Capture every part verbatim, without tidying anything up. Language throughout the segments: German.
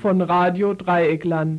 von Radio Dreieckland.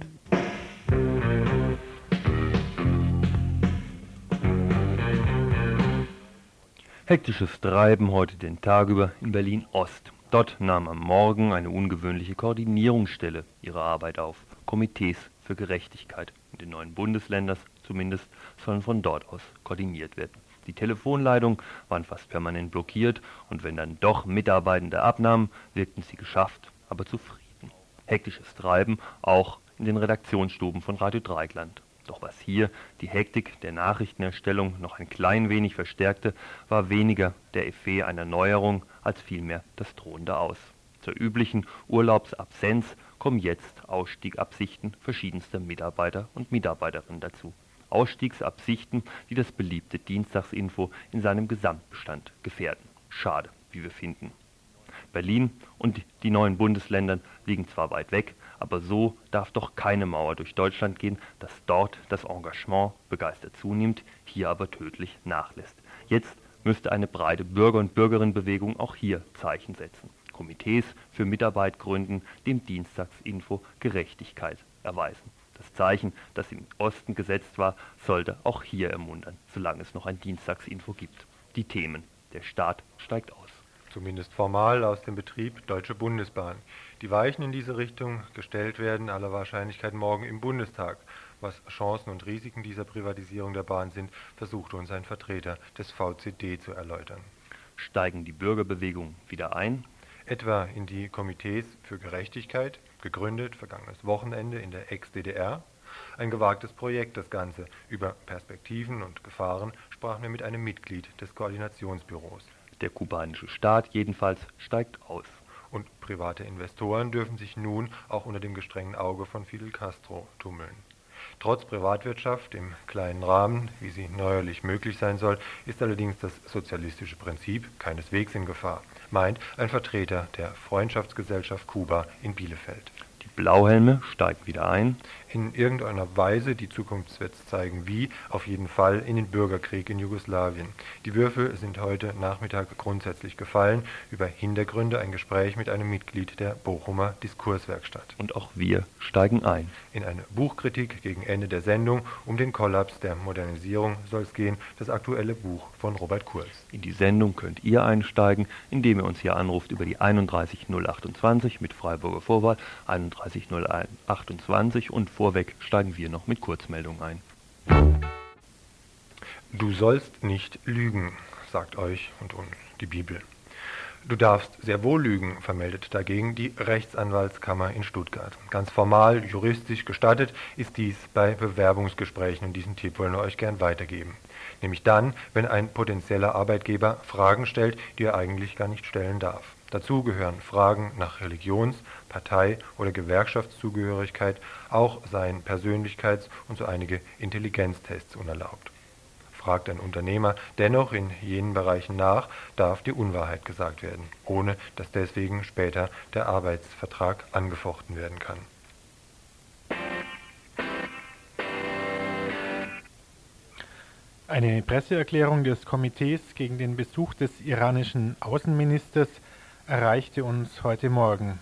Hektisches Treiben heute den Tag über in Berlin-Ost. Dort nahm am Morgen eine ungewöhnliche Koordinierungsstelle ihre Arbeit auf. Komitees für Gerechtigkeit in den neuen Bundesländern zumindest sollen von dort aus koordiniert werden. Die Telefonleitungen waren fast permanent blockiert und wenn dann doch Mitarbeitende abnahmen, wirkten sie geschafft, aber zufrieden. Hektisches Treiben auch in den Redaktionsstuben von Radio Dreieckland. Doch was hier die Hektik der Nachrichtenerstellung noch ein klein wenig verstärkte, war weniger der Effet einer Neuerung als vielmehr das drohende Aus. Zur üblichen Urlaubsabsenz kommen jetzt Ausstiegabsichten verschiedenster Mitarbeiter und Mitarbeiterinnen dazu. Ausstiegsabsichten, die das beliebte Dienstagsinfo in seinem Gesamtbestand gefährden. Schade, wie wir finden. Berlin und die neuen Bundesländer liegen zwar weit weg, aber so darf doch keine Mauer durch Deutschland gehen, dass dort das Engagement begeistert zunimmt, hier aber tödlich nachlässt. Jetzt müsste eine breite Bürger- und Bürgerinnenbewegung auch hier Zeichen setzen. Komitees für Mitarbeit gründen, dem Dienstagsinfo Gerechtigkeit erweisen. Das Zeichen, das im Osten gesetzt war, sollte auch hier ermuntern, solange es noch ein Dienstagsinfo gibt. Die Themen: Der Staat steigt aus. Zumindest formal aus dem Betrieb Deutsche Bundesbahn. Die Weichen in diese Richtung gestellt werden aller Wahrscheinlichkeit morgen im Bundestag. Was Chancen und Risiken dieser Privatisierung der Bahn sind, versuchte uns ein Vertreter des V C D zu erläutern. Steigen die Bürgerbewegungen wieder ein? Etwa in die Komitees für Gerechtigkeit, gegründet vergangenes Wochenende in der Ex-D D R. Ein gewagtes Projekt, das Ganze. Über Perspektiven und Gefahren sprachen wir mit einem Mitglied des Koordinationsbüros. Der kubanische Staat jedenfalls steigt aus. Und private Investoren dürfen sich nun auch unter dem gestrengen Auge von Fidel Castro tummeln. Trotz Privatwirtschaft im kleinen Rahmen, wie sie neuerlich möglich sein soll, ist allerdings das sozialistische Prinzip keineswegs in Gefahr, meint ein Vertreter der Freundschaftsgesellschaft Kuba in Bielefeld. Die Blauhelme steigen wieder ein. In irgendeiner Weise, die Zukunft wird zeigen wie, auf jeden Fall in den Bürgerkrieg in Jugoslawien. Die Würfel sind heute Nachmittag grundsätzlich gefallen. Über Hintergründe ein Gespräch mit einem Mitglied der Bochumer Diskurswerkstatt. Und auch wir steigen ein. In eine Buchkritik gegen Ende der Sendung um den Kollaps der Modernisierung soll es gehen, das aktuelle Buch von Robert Kurz. In die Sendung könnt ihr einsteigen, indem ihr uns hier anruft über die einunddreißig null achtundzwanzig mit Freiburger Vorwahl einunddreißig null achtundzwanzig und vorweg steigen wir noch mit Kurzmeldungen ein. Du sollst nicht lügen, sagt euch und uns die Bibel. Du darfst sehr wohl lügen, vermeldet dagegen die Rechtsanwaltskammer in Stuttgart. Ganz formal, juristisch gestattet ist dies bei Bewerbungsgesprächen und diesen Tipp wollen wir euch gern weitergeben. Nämlich dann, wenn ein potenzieller Arbeitgeber Fragen stellt, die er eigentlich gar nicht stellen darf. Dazu gehören Fragen nach Religions-, Partei- oder Gewerkschaftszugehörigkeit, auch seien Persönlichkeits- und so einige Intelligenztests unerlaubt. Fragt ein Unternehmer dennoch in jenen Bereichen nach, darf die Unwahrheit gesagt werden, ohne dass deswegen später der Arbeitsvertrag angefochten werden kann. Eine Presseerklärung des Komitees gegen den Besuch des iranischen Außenministers erreichte uns heute Morgen.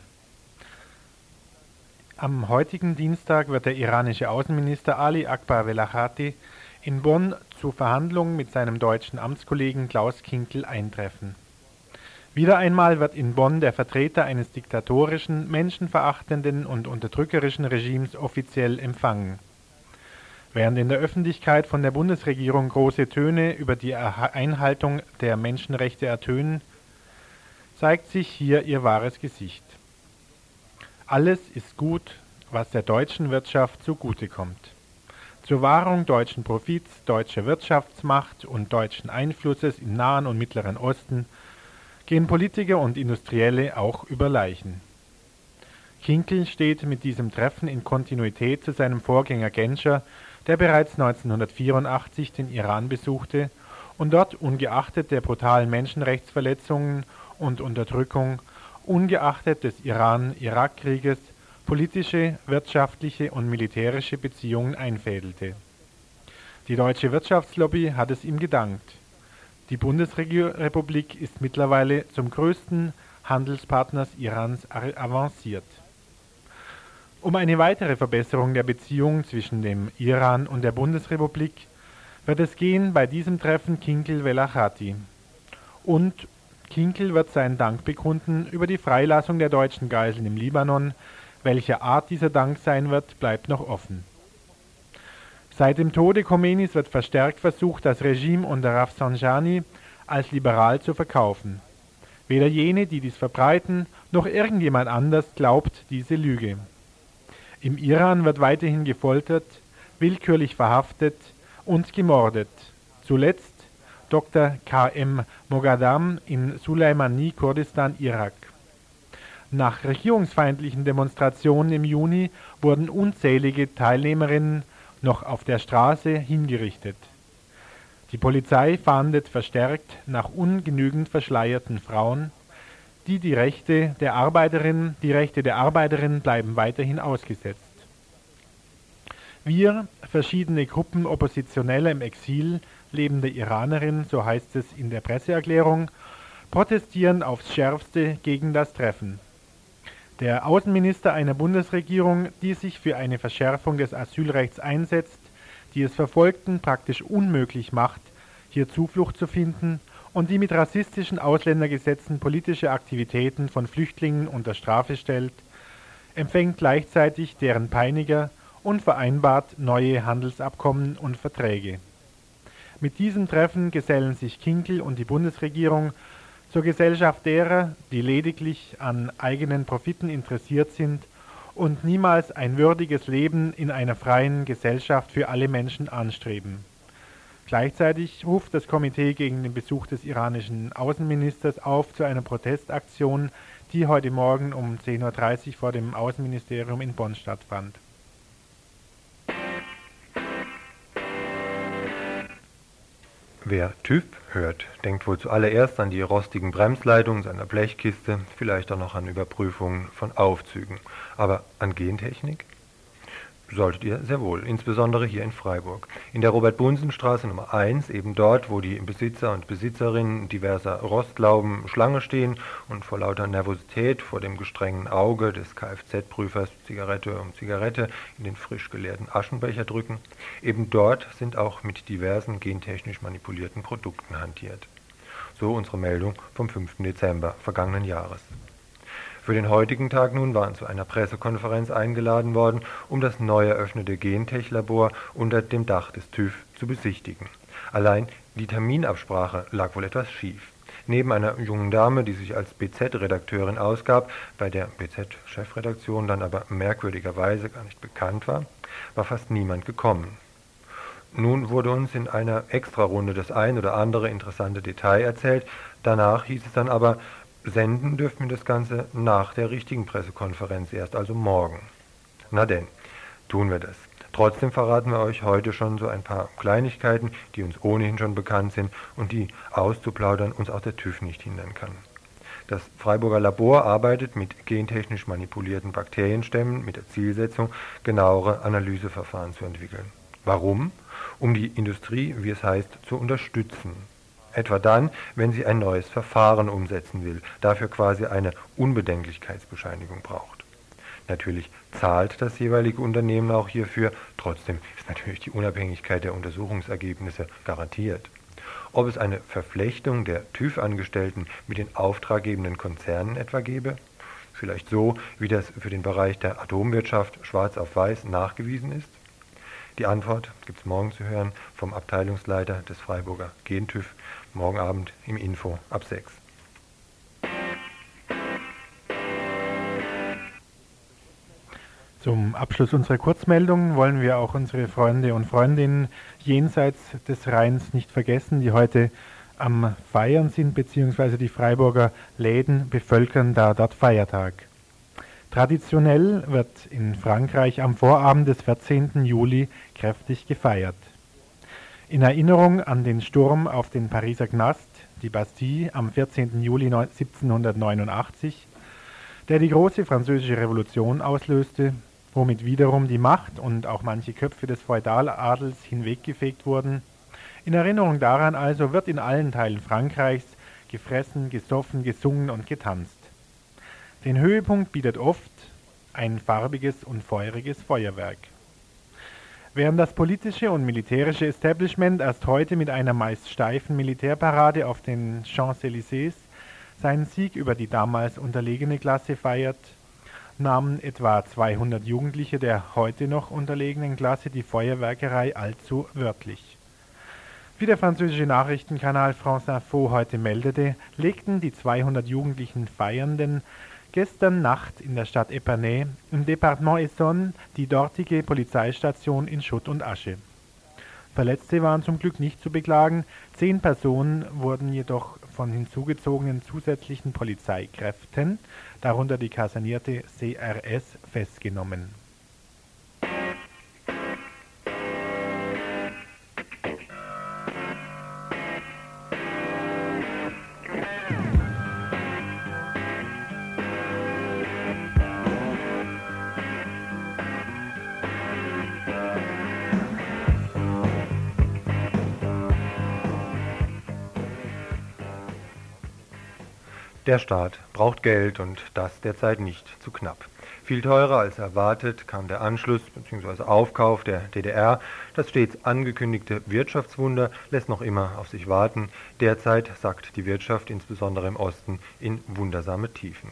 Am heutigen Dienstag wird der iranische Außenminister Ali Akbar Velahati in Bonn zu Verhandlungen mit seinem deutschen Amtskollegen Klaus Kinkel eintreffen. Wieder einmal wird in Bonn der Vertreter eines diktatorischen, menschenverachtenden und unterdrückerischen Regimes offiziell empfangen. Während in der Öffentlichkeit von der Bundesregierung große Töne über die Einhaltung der Menschenrechte ertönen, zeigt sich hier ihr wahres Gesicht. Alles ist gut, was der deutschen Wirtschaft zugutekommt. Zur Wahrung deutschen Profits, deutscher Wirtschaftsmacht und deutschen Einflusses im Nahen und Mittleren Osten gehen Politiker und Industrielle auch über Leichen. Kinkel steht mit diesem Treffen in Kontinuität zu seinem Vorgänger Genscher, der bereits neunzehnhundertvierundachtzig den Iran besuchte und dort ungeachtet der brutalen Menschenrechtsverletzungen und Unterdrückung, ungeachtet des Iran-Irak-Krieges, politische, wirtschaftliche und militärische Beziehungen einfädelte. Die deutsche Wirtschaftslobby hat es ihm gedankt. Die Bundesrepublik ist mittlerweile zum größten Handelspartner Irans avanciert. Um eine weitere Verbesserung der Beziehung zwischen dem Iran und der Bundesrepublik wird es gehen bei diesem Treffen Kinkel-Velachati. Und Kinkel wird seinen Dank bekunden über die Freilassung der deutschen Geiseln im Libanon. Welche Art dieser Dank sein wird, bleibt noch offen. Seit dem Tode Khomeinis wird verstärkt versucht, das Regime unter Rafsanjani als liberal zu verkaufen. Weder jene, die dies verbreiten, noch irgendjemand anders glaubt diese Lüge. Im Iran wird weiterhin gefoltert, willkürlich verhaftet und gemordet. Zuletzt Doktor K M Moghadam in Suleimani, Kurdistan, Irak. Nach regierungsfeindlichen Demonstrationen im Juni wurden unzählige Teilnehmerinnen noch auf der Straße hingerichtet. Die Polizei fahndet verstärkt nach ungenügend verschleierten Frauen. Die, die Rechte der Arbeiterinnen, die Rechte der Arbeiterinnen bleiben weiterhin ausgesetzt. Wir, verschiedene Gruppen Oppositioneller im Exil, lebende Iranerinnen, so heißt es in der Presseerklärung, protestieren aufs Schärfste gegen das Treffen. Der Außenminister einer Bundesregierung, die sich für eine Verschärfung des Asylrechts einsetzt, die es Verfolgten praktisch unmöglich macht, hier Zuflucht zu finden und die mit rassistischen Ausländergesetzen politische Aktivitäten von Flüchtlingen unter Strafe stellt, empfängt gleichzeitig deren Peiniger und vereinbart neue Handelsabkommen und Verträge. Mit diesem Treffen gesellen sich Kinkel und die Bundesregierung zur Gesellschaft derer, die lediglich an eigenen Profiten interessiert sind und niemals ein würdiges Leben in einer freien Gesellschaft für alle Menschen anstreben. Gleichzeitig ruft das Komitee gegen den Besuch des iranischen Außenministers auf zu einer Protestaktion, die heute Morgen um zehn Uhr dreißig vor dem Außenministerium in Bonn stattfand. Wer TÜV hört, denkt wohl zuallererst an die rostigen Bremsleitungen seiner Blechkiste, vielleicht auch noch an Überprüfungen von Aufzügen. Aber an Gentechnik? Solltet ihr sehr wohl, insbesondere hier in Freiburg. In der Robert-Bunsen-Straße Nummer eins, eben dort, wo die Besitzer und Besitzerinnen diverser Rostlauben Schlange stehen und vor lauter Nervosität vor dem gestrengen Auge des Kfz-Prüfers Zigarette um Zigarette in den frisch geleerten Aschenbecher drücken, eben dort sind auch mit diversen gentechnisch manipulierten Produkten hantiert. So unsere Meldung vom fünften Dezember vergangenen Jahres. Für den heutigen Tag nun waren zu einer Pressekonferenz eingeladen worden, um das neu eröffnete Gentech-Labor unter dem Dach des TÜV zu besichtigen. Allein die Terminabsprache lag wohl etwas schief. Neben einer jungen Dame, die sich als B Z-Redakteurin ausgab, bei der B Z-Chefredaktion dann aber merkwürdigerweise gar nicht bekannt war, war fast niemand gekommen. Nun wurde uns in einer Extrarunde das ein oder andere interessante Detail erzählt, danach hieß es dann aber, senden dürfen wir das Ganze nach der richtigen Pressekonferenz erst, also morgen. Na denn, tun wir das. Trotzdem verraten wir euch heute schon so ein paar Kleinigkeiten, die uns ohnehin schon bekannt sind und die auszuplaudern uns auch der TÜV nicht hindern kann. Das Freiburger Labor arbeitet mit gentechnisch manipulierten Bakterienstämmen mit der Zielsetzung, genauere Analyseverfahren zu entwickeln. Warum? Um die Industrie, wie es heißt, zu unterstützen. Etwa dann, wenn sie ein neues Verfahren umsetzen will, dafür quasi eine Unbedenklichkeitsbescheinigung braucht. Natürlich zahlt das jeweilige Unternehmen auch hierfür, trotzdem ist natürlich die Unabhängigkeit der Untersuchungsergebnisse garantiert. Ob es eine Verflechtung der TÜV-Angestellten mit den auftraggebenden Konzernen etwa gäbe? Vielleicht so, wie das für den Bereich der Atomwirtschaft schwarz auf weiß nachgewiesen ist? Die Antwort gibt es morgen zu hören vom Abteilungsleiter des Freiburger Gentüv, morgen Abend im Info ab sechs. Zum Abschluss unserer Kurzmeldung wollen wir auch unsere Freunde und Freundinnen jenseits des Rheins nicht vergessen, die heute am Feiern sind, beziehungsweise die Freiburger Läden bevölkern da dort Feiertag. Traditionell wird in Frankreich am Vorabend des vierzehnten Juli kräftig gefeiert. In Erinnerung an den Sturm auf den Pariser Knast, die Bastille, am vierzehnten Juli siebzehnhundertneunundachtzig, der die große französische Revolution auslöste, womit wiederum die Macht und auch manche Köpfe des Feudaladels hinweggefegt wurden. In Erinnerung daran also wird in allen Teilen Frankreichs gefressen, gesoffen, gesungen und getanzt. Den Höhepunkt bietet oft, ein farbiges und feuriges Feuerwerk. Während das politische und militärische Establishment erst heute mit einer meist steifen Militärparade auf den Champs-Élysées seinen Sieg über die damals unterlegene Klasse feiert, nahmen etwa zweihundert Jugendliche der heute noch unterlegenen Klasse die Feuerwerkerei allzu wörtlich. Wie der französische Nachrichtenkanal France Info heute meldete, legten die zweihundert jugendlichen Feiernden gestern Nacht in der Stadt Epernay im Departement Essonne die dortige Polizeistation in Schutt und Asche. Verletzte waren zum Glück nicht zu beklagen, zehn Personen wurden jedoch von hinzugezogenen zusätzlichen Polizeikräften, darunter die kasernierte C R S, festgenommen. Der Staat braucht Geld und das derzeit nicht zu knapp. Viel teurer als erwartet kam der Anschluss bzw. Aufkauf der D D R. Das stets angekündigte Wirtschaftswunder lässt noch immer auf sich warten. Derzeit sackt die Wirtschaft insbesondere im Osten in wundersame Tiefen.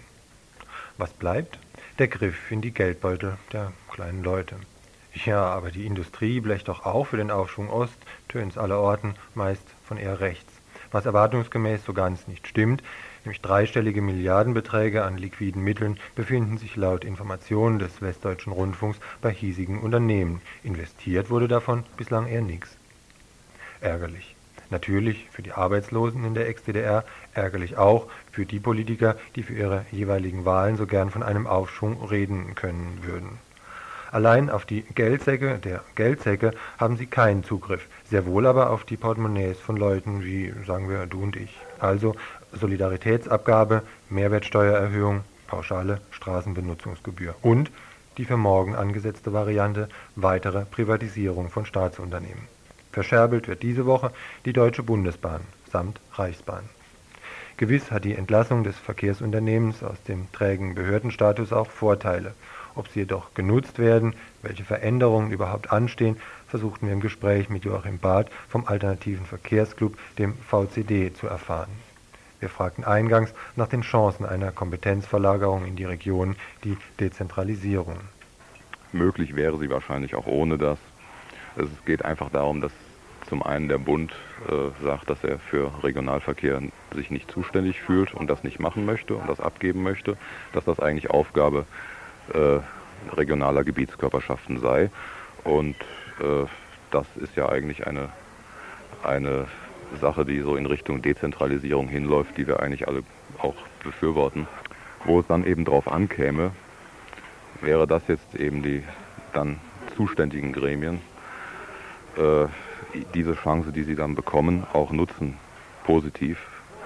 Was bleibt? Der Griff in die Geldbeutel der kleinen Leute. Ja, aber die Industrie blecht doch auch für den Aufschwung Ost, tönt's allerorten, meist von eher rechts. Was erwartungsgemäß so ganz nicht stimmt, nämlich dreistellige Milliardenbeträge an liquiden Mitteln befinden sich laut Informationen des Westdeutschen Rundfunks bei hiesigen Unternehmen. Investiert wurde davon bislang eher nichts. Ärgerlich. Natürlich für die Arbeitslosen in der Ex-D D R, ärgerlich auch für die Politiker, die für ihre jeweiligen Wahlen so gern von einem Aufschwung reden können würden. Allein auf die Geldsäcke der Geldsäcke haben sie keinen Zugriff, sehr wohl aber auf die Portemonnaies von Leuten wie, sagen wir, du und ich. Also Solidaritätsabgabe, Mehrwertsteuererhöhung, pauschale Straßenbenutzungsgebühr und die für morgen angesetzte Variante weitere Privatisierung von Staatsunternehmen. Verscherbelt wird diese Woche die Deutsche Bundesbahn samt Reichsbahn. Gewiss hat die Entlassung des Verkehrsunternehmens aus dem trägen Behördenstatus auch Vorteile. Ob sie jedoch genutzt werden, welche Veränderungen überhaupt anstehen, versuchten wir im Gespräch mit Joachim Barth vom Alternativen Verkehrsclub, dem V C D, zu erfahren. Wir fragten eingangs nach den Chancen einer Kompetenzverlagerung in die Region, die Dezentralisierung. Möglich wäre sie wahrscheinlich auch ohne das. Es geht einfach darum, dass zum einen der Bund äh, sagt, dass er für Regionalverkehr sich nicht zuständig fühlt und das nicht machen möchte und das abgeben möchte, dass das eigentlich Aufgabe äh, regionaler Gebietskörperschaften sei. Und äh, das ist ja eigentlich eine, eine Sache, die so in Richtung Dezentralisierung hinläuft, die wir eigentlich alle auch befürworten. Wo es dann eben drauf ankäme, wäre das jetzt eben die dann zuständigen Gremien, äh, diese Chance, die sie dann bekommen, auch nutzen, positiv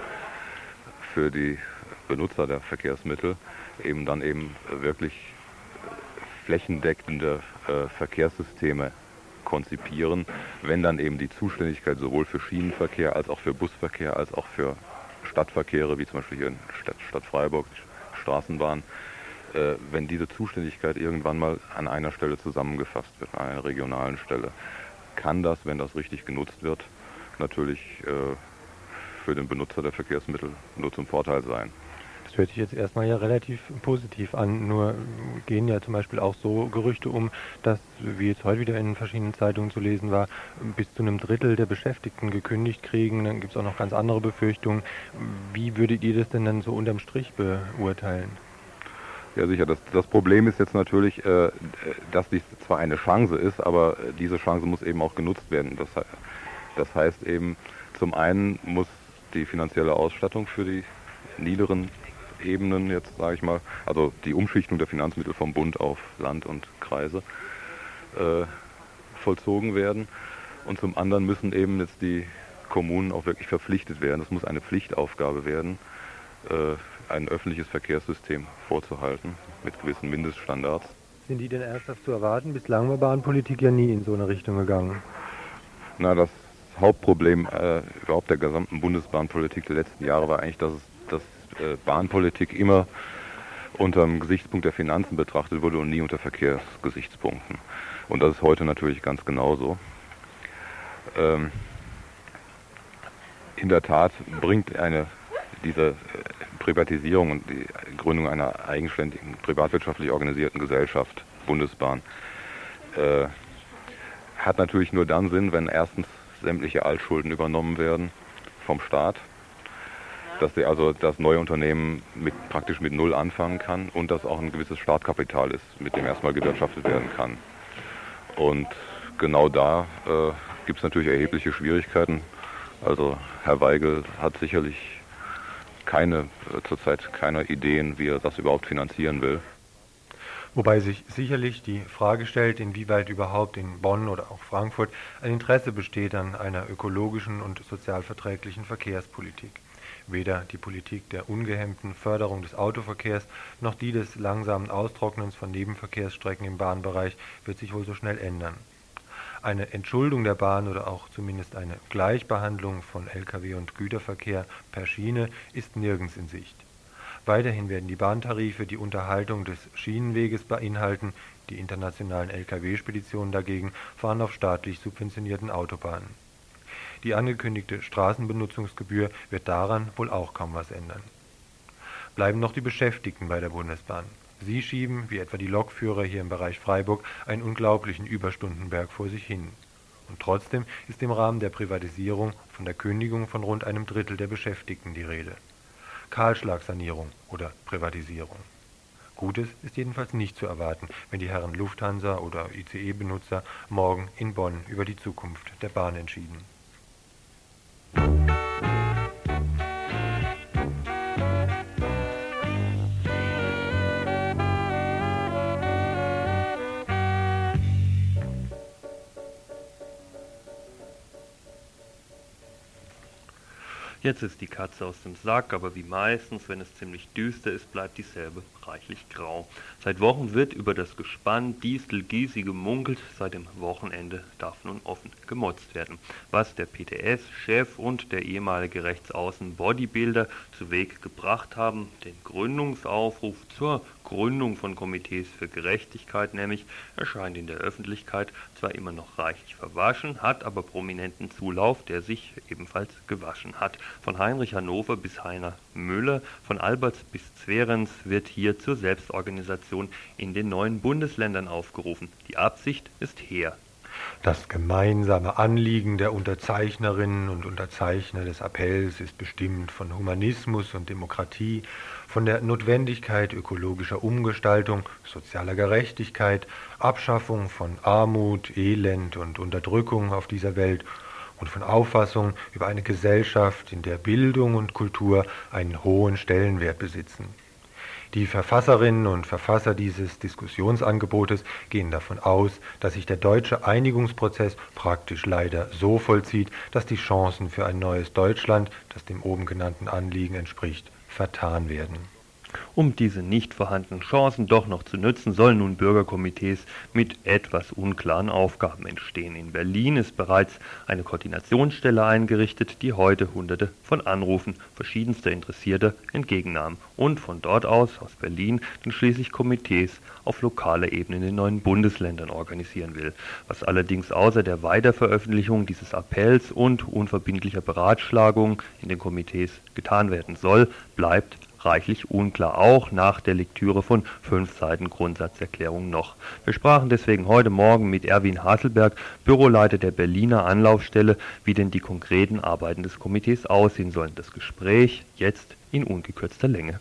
für die Benutzer der Verkehrsmittel, eben dann eben wirklich flächendeckende äh, Verkehrssysteme konzipieren, wenn dann eben die Zuständigkeit sowohl für Schienenverkehr als auch für Busverkehr als auch für Stadtverkehre, wie zum Beispiel hier in Stadt, Stadt Freiburg, Straßenbahn, äh, wenn diese Zuständigkeit irgendwann mal an einer Stelle zusammengefasst wird, an einer regionalen Stelle, kann das, wenn das richtig genutzt wird, natürlich äh, für den Benutzer der Verkehrsmittel nur zum Vorteil sein. Das hört sich jetzt erstmal ja relativ positiv an, nur gehen ja zum Beispiel auch so Gerüchte um, dass, wie jetzt heute wieder in verschiedenen Zeitungen zu lesen war, bis zu einem Drittel der Beschäftigten gekündigt kriegen. Dann gibt es auch noch ganz andere Befürchtungen. Wie würdet ihr das denn dann so unterm Strich beurteilen? Ja, sicher. Das, das Problem ist jetzt natürlich, äh, dass dies zwar eine Chance ist, aber diese Chance muss eben auch genutzt werden. Das, das heißt eben, zum einen muss die finanzielle Ausstattung für die niederen Ebenen jetzt, sage ich mal, also die Umschichtung der Finanzmittel vom Bund auf Land und Kreise äh, vollzogen werden. Und zum anderen müssen eben jetzt die Kommunen auch wirklich verpflichtet werden. Es muss eine Pflichtaufgabe werden, äh, ein öffentliches Verkehrssystem vorzuhalten mit gewissen Mindeststandards. Sind die denn ernsthaft zu erwarten? Bislang war Bahnpolitik ja nie in so eine Richtung gegangen. Na, das Hauptproblem äh, überhaupt der gesamten Bundesbahnpolitik der letzten Jahre war eigentlich, dass es dass äh, Bahnpolitik immer unter dem Gesichtspunkt der Finanzen betrachtet wurde und nie unter Verkehrsgesichtspunkten. Und das ist heute natürlich ganz genauso. Ähm, in der Tat bringt eine diese Privatisierung und die Gründung einer eigenständigen, privatwirtschaftlich organisierten Gesellschaft, Bundesbahn, äh, hat natürlich nur dann Sinn, wenn erstens sämtliche Altschulden übernommen werden vom Staat, dass sie also das neue Unternehmen mit, praktisch mit Null anfangen kann und dass auch ein gewisses Startkapital ist, mit dem erstmal gewirtschaftet werden kann. Und genau da äh, gibt es natürlich erhebliche Schwierigkeiten. Also Herr Weigel hat sicherlich keine, äh, zurzeit keine Ideen, wie er das überhaupt finanzieren will. Wobei sich sicherlich die Frage stellt, inwieweit überhaupt in Bonn oder auch Frankfurt ein Interesse besteht an einer ökologischen und sozialverträglichen Verkehrspolitik. Weder die Politik der ungehemmten Förderung des Autoverkehrs noch die des langsamen Austrocknens von Nebenverkehrsstrecken im Bahnbereich wird sich wohl so schnell ändern. Eine Entschuldung der Bahn oder auch zumindest eine Gleichbehandlung von L K W und Güterverkehr per Schiene ist nirgends in Sicht. Weiterhin werden die Bahntarife die Unterhaltung des Schienenweges beinhalten, die internationalen L K W-Speditionen dagegen fahren auf staatlich subventionierten Autobahnen. Die angekündigte Straßenbenutzungsgebühr wird daran wohl auch kaum was ändern. Bleiben noch die Beschäftigten bei der Bundesbahn. Sie schieben, wie etwa die Lokführer hier im Bereich Freiburg, einen unglaublichen Überstundenberg vor sich hin. Und trotzdem ist im Rahmen der Privatisierung von der Kündigung von rund einem Drittel der Beschäftigten die Rede. Kahlschlagsanierung oder Privatisierung. Gutes ist jedenfalls nicht zu erwarten, wenn die Herren Lufthansa oder I C E-Benutzer morgen in Bonn über die Zukunft der Bahn entschieden. Jetzt ist die Katze aus dem Sack, aber wie meistens, wenn es ziemlich düster ist, bleibt dieselbe reichlich grau. Seit Wochen wird über das Gespann Diestel-Gysi gemunkelt, seit dem Wochenende darf nun offen gemotzt werden. Was der P T S-Chef und der ehemalige Rechtsaußen-Bodybuilder zu Weg gebracht haben, den Gründungsaufruf zur Gründung von Komitees für Gerechtigkeit nämlich, erscheint in der Öffentlichkeit zwar immer noch reichlich verwaschen, hat aber prominenten Zulauf, der sich ebenfalls gewaschen hat. Von Heinrich Hannover bis Heiner Müller, von Alberts bis Zverenz wird hier zur Selbstorganisation in den neuen Bundesländern aufgerufen. Die Absicht ist hehr. Das gemeinsame Anliegen der Unterzeichnerinnen und Unterzeichner des Appells ist bestimmt von Humanismus und Demokratie, von der Notwendigkeit ökologischer Umgestaltung, sozialer Gerechtigkeit, Abschaffung von Armut, Elend und Unterdrückung auf dieser Welt und von Auffassung über eine Gesellschaft, in der Bildung und Kultur einen hohen Stellenwert besitzen. Die Verfasserinnen und Verfasser dieses Diskussionsangebotes gehen davon aus, dass sich der deutsche Einigungsprozess praktisch leider so vollzieht, dass die Chancen für ein neues Deutschland, das dem oben genannten Anliegen entspricht, vertan werden. Um diese nicht vorhandenen Chancen doch noch zu nützen, sollen nun Bürgerkomitees mit etwas unklaren Aufgaben entstehen. In Berlin ist bereits eine Koordinationsstelle eingerichtet, die heute Hunderte von Anrufen verschiedenster Interessierter entgegennahm und von dort aus, aus Berlin, dann schließlich Komitees auf lokaler Ebene in den neuen Bundesländern organisieren will. Was allerdings außer der Weiterveröffentlichung dieses Appells und unverbindlicher Beratschlagung in den Komitees getan werden soll, bleibt reichlich unklar, auch nach der Lektüre von fünf Seiten Grundsatzerklärung noch. Wir sprachen deswegen heute Morgen mit Erwin Hasselberg, Büroleiter der Berliner Anlaufstelle, wie denn die konkreten Arbeiten des Komitees aussehen sollen. Das Gespräch jetzt in ungekürzter Länge.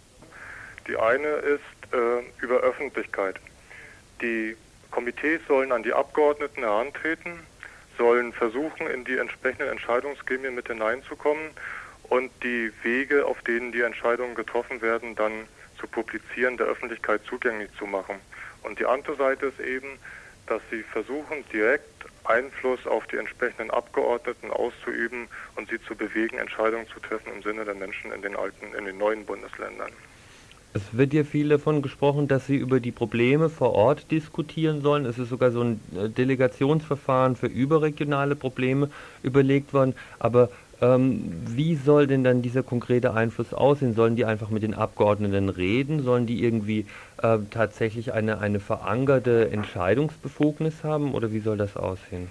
Die eine ist äh, über Öffentlichkeit. Die Komitees sollen an die Abgeordneten herantreten, sollen versuchen, in die entsprechenden Entscheidungsgremien mit hineinzukommen und die Wege, auf denen die Entscheidungen getroffen werden, dann zu publizieren, der Öffentlichkeit zugänglich zu machen. Und die andere Seite ist eben, dass sie versuchen, direkt Einfluss auf die entsprechenden Abgeordneten auszuüben und sie zu bewegen, Entscheidungen zu treffen im Sinne der Menschen in den alten, in den neuen Bundesländern. Es wird hier viel davon gesprochen, dass Sie über die Probleme vor Ort diskutieren sollen. Es ist sogar so ein Delegationsverfahren für überregionale Probleme überlegt worden. Aber Ähm, wie soll denn dann dieser konkrete Einfluss aussehen? Sollen die einfach mit den Abgeordneten reden? Sollen die irgendwie äh, tatsächlich eine, eine verankerte Entscheidungsbefugnis haben oder wie soll das aussehen?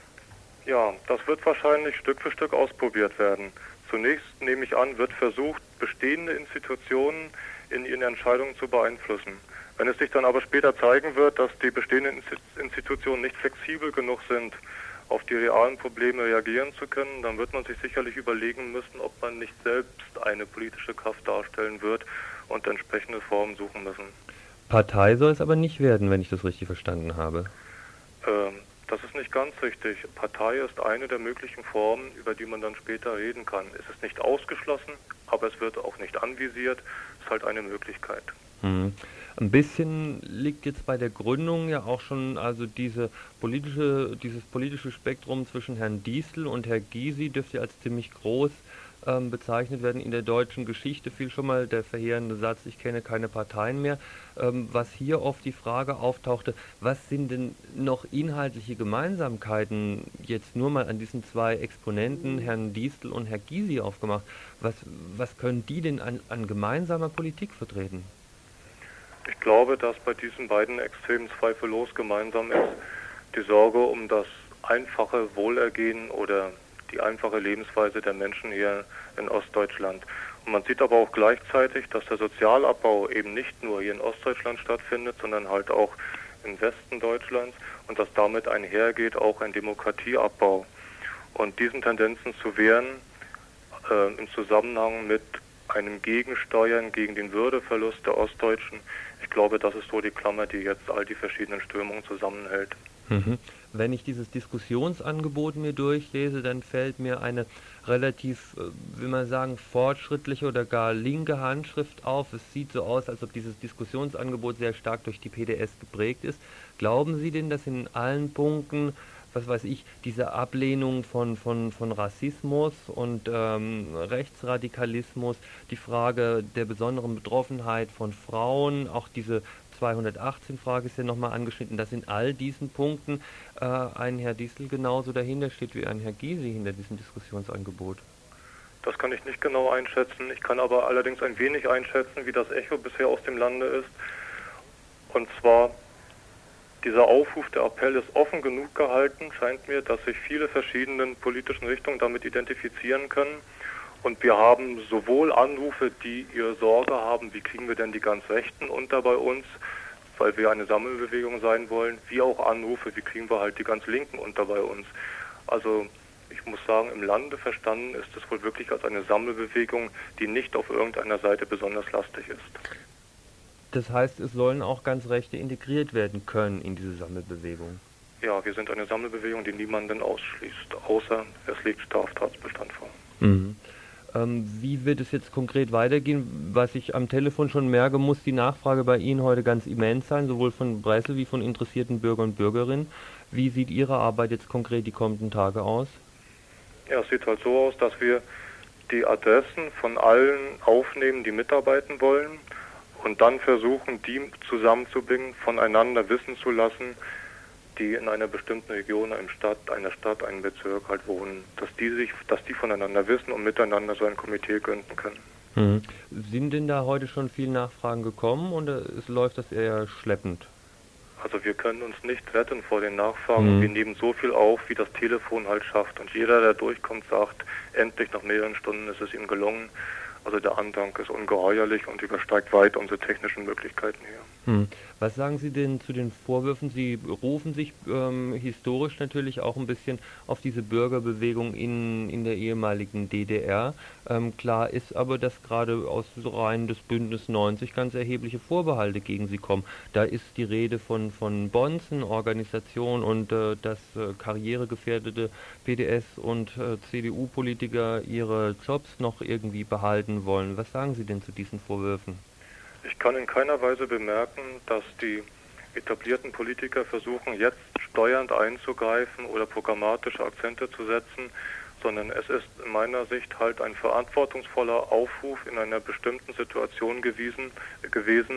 Ja, das wird wahrscheinlich Stück für Stück ausprobiert werden. Zunächst, nehme ich an, wird versucht, bestehende Institutionen in ihren Entscheidungen zu beeinflussen. Wenn es sich dann aber später zeigen wird, dass die bestehenden Institutionen nicht flexibel genug sind, auf die realen Probleme reagieren zu können, dann wird man sich sicherlich überlegen müssen, ob man nicht selbst eine politische Kraft darstellen wird und entsprechende Formen suchen müssen. Partei soll es aber nicht werden, wenn ich das richtig verstanden habe. Ähm, das ist nicht ganz richtig. Partei ist eine der möglichen Formen, über die man dann später reden kann. Es ist nicht ausgeschlossen, aber es wird auch nicht anvisiert. Es ist halt eine Möglichkeit. Hm. Ein bisschen liegt jetzt bei der Gründung ja auch schon also diese politische, dieses politische Spektrum zwischen Herrn Diestel und Herr Gysi dürfte als ziemlich groß ähm, bezeichnet werden. In der deutschen Geschichte fiel schon mal der verheerende Satz, ich kenne keine Parteien mehr. Ähm, was hier oft die Frage auftauchte, was sind denn noch inhaltliche Gemeinsamkeiten jetzt nur mal an diesen zwei Exponenten, Herrn Diestel und Herr Gysi aufgemacht? Was, was können die denn an, an gemeinsamer Politik vertreten? Ich glaube, dass bei diesen beiden Extremen zweifellos gemeinsam ist die Sorge um das einfache Wohlergehen oder die einfache Lebensweise der Menschen hier in Ostdeutschland. Und man sieht aber auch gleichzeitig, dass der Sozialabbau eben nicht nur hier in Ostdeutschland stattfindet, sondern halt auch im Westen Deutschlands und dass damit einhergeht auch ein Demokratieabbau. Und diesen Tendenzen zu wehren äh, im Zusammenhang mit einem Gegensteuern gegen den Würdeverlust der Ostdeutschen, ich glaube, das ist so die Klammer, die jetzt all die verschiedenen Strömungen zusammenhält. Mhm. Wenn ich dieses Diskussionsangebot mir durchlese, dann fällt mir eine relativ, will man sagen, fortschrittliche oder gar linke Handschrift auf. Es sieht so aus, als ob dieses Diskussionsangebot sehr stark durch die P D S geprägt ist. Glauben Sie denn, dass in allen Punkten, was weiß ich, diese Ablehnung von, von, von Rassismus und ähm, Rechtsradikalismus, die Frage der besonderen Betroffenheit von Frauen, auch diese zweihundertachtzehn-Frage ist ja nochmal angeschnitten, dass in all diesen Punkten äh, ein Herr Diestel genauso dahinter steht wie ein Herr Gysi hinter diesem Diskussionsangebot? Das kann ich nicht genau einschätzen. Ich kann aber allerdings ein wenig einschätzen, wie das Echo bisher aus dem Lande ist. Und zwar, dieser Aufruf, der Appell ist offen genug gehalten, scheint mir, dass sich viele verschiedene politischen Richtungen damit identifizieren können. Und wir haben sowohl Anrufe, die ihre Sorge haben, wie kriegen wir denn die ganz Rechten unter bei uns, weil wir eine Sammelbewegung sein wollen, wie auch Anrufe, wie kriegen wir halt die ganz Linken unter bei uns. Also ich muss sagen, im Lande verstanden ist es wohl wirklich als eine Sammelbewegung, die nicht auf irgendeiner Seite besonders lastig ist. Das heißt, es sollen auch ganz Rechte integriert werden können in diese Sammelbewegung? Ja, wir sind eine Sammelbewegung, die niemanden ausschließt, außer es liegt Straftatbestand vor. Mhm. Ähm, wie wird es jetzt konkret weitergehen? Was ich am Telefon schon merke, muss die Nachfrage bei Ihnen heute ganz immens sein, sowohl von Bressel wie von interessierten Bürgern und Bürgerinnen. Wie sieht Ihre Arbeit jetzt konkret die kommenden Tage aus? Ja, es sieht halt so aus, dass wir die Adressen von allen aufnehmen, die mitarbeiten wollen und dann versuchen, die zusammenzubringen, voneinander wissen zu lassen, die in einer bestimmten Region, einer Stadt, einer Stadt, einem Bezirk halt wohnen, dass die sich, dass die voneinander wissen und miteinander so ein Komitee gründen können. Mhm. Sind denn da heute schon viele Nachfragen gekommen oder es läuft das eher schleppend? Also wir können uns nicht retten vor den Nachfragen. Mhm. Wir nehmen so viel auf, wie das Telefon halt schafft. Und jeder, der durchkommt, sagt, endlich nach mehreren Stunden ist es ihm gelungen. Also der Andrang ist ungeheuerlich und übersteigt weit unsere technischen Möglichkeiten hier. Hm. Was sagen Sie denn zu den Vorwürfen? Sie rufen sich ähm, historisch natürlich auch ein bisschen auf diese Bürgerbewegung in, in der ehemaligen D D R. Ähm, klar ist aber, dass gerade aus Reihen des Bündnis neunzig ganz erhebliche Vorbehalte gegen Sie kommen. Da ist die Rede von, von Bonzen, Organisation und äh, dass äh, karrieregefährdete P D S- und äh, C D U-Politiker ihre Jobs noch irgendwie behalten wollen. Was sagen Sie denn zu diesen Vorwürfen? Ich kann in keiner Weise bemerken, dass die etablierten Politiker versuchen, jetzt steuernd einzugreifen oder programmatische Akzente zu setzen, sondern es ist in meiner Sicht halt ein verantwortungsvoller Aufruf in einer bestimmten Situation gewesen, gewesen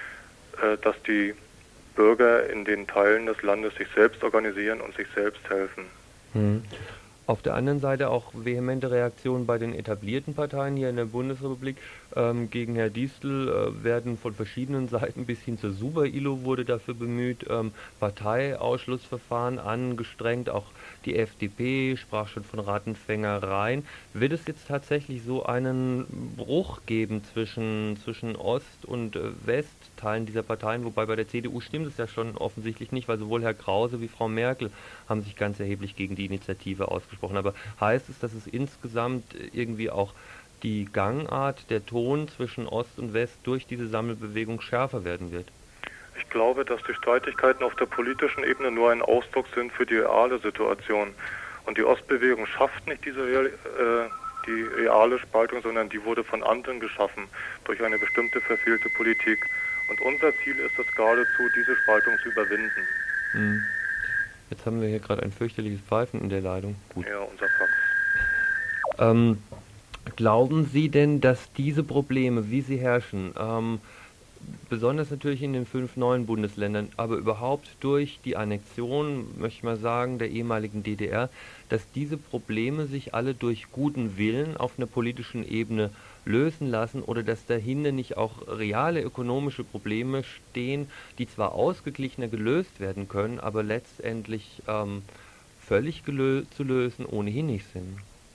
äh, dass die Bürger in den Teilen des Landes sich selbst organisieren und sich selbst helfen. Hm. Auf der anderen Seite auch vehemente Reaktionen bei den etablierten Parteien hier in der Bundesrepublik. Ähm, gegen Herr Distel äh, werden von verschiedenen Seiten bis hin zur Super-I L O wurde dafür bemüht, ähm, Parteiausschlussverfahren angestrengt. Auch die F D P sprach schon von Rattenfängereien. Wird es jetzt tatsächlich so einen Bruch geben zwischen, zwischen Ost- und äh, Westteilen dieser Parteien? Wobei bei der C D U stimmt es ja schon offensichtlich nicht, weil sowohl Herr Krause wie Frau Merkel haben sich ganz erheblich gegen die Initiative ausgesprochen. Aber heißt es, dass es insgesamt irgendwie auch die Gangart, der Ton zwischen Ost und West durch diese Sammelbewegung schärfer werden wird? Ich glaube, dass die Streitigkeiten auf der politischen Ebene nur ein Ausdruck sind für die reale Situation. Und die Ostbewegung schafft nicht diese real, äh, die reale Spaltung, sondern die wurde von anderen geschaffen durch eine bestimmte verfehlte Politik. Und unser Ziel ist es geradezu, diese Spaltung zu überwinden. Hm. Jetzt haben wir hier gerade ein fürchterliches Pfeifen in der Leitung. Gut. Ja, unser Fax. Ähm, glauben Sie denn, dass diese Probleme, wie sie herrschen, ähm, besonders natürlich in den fünf neuen Bundesländern, aber überhaupt durch die Annexion, möchte ich mal sagen, der ehemaligen D D R, dass diese Probleme sich alle durch guten Willen auf einer politischen Ebene lösen lassen oder dass dahinter nicht auch reale ökonomische Probleme stehen, die zwar ausgeglichener gelöst werden können, aber letztendlich ähm, völlig zu lösen ohnehin nicht sind?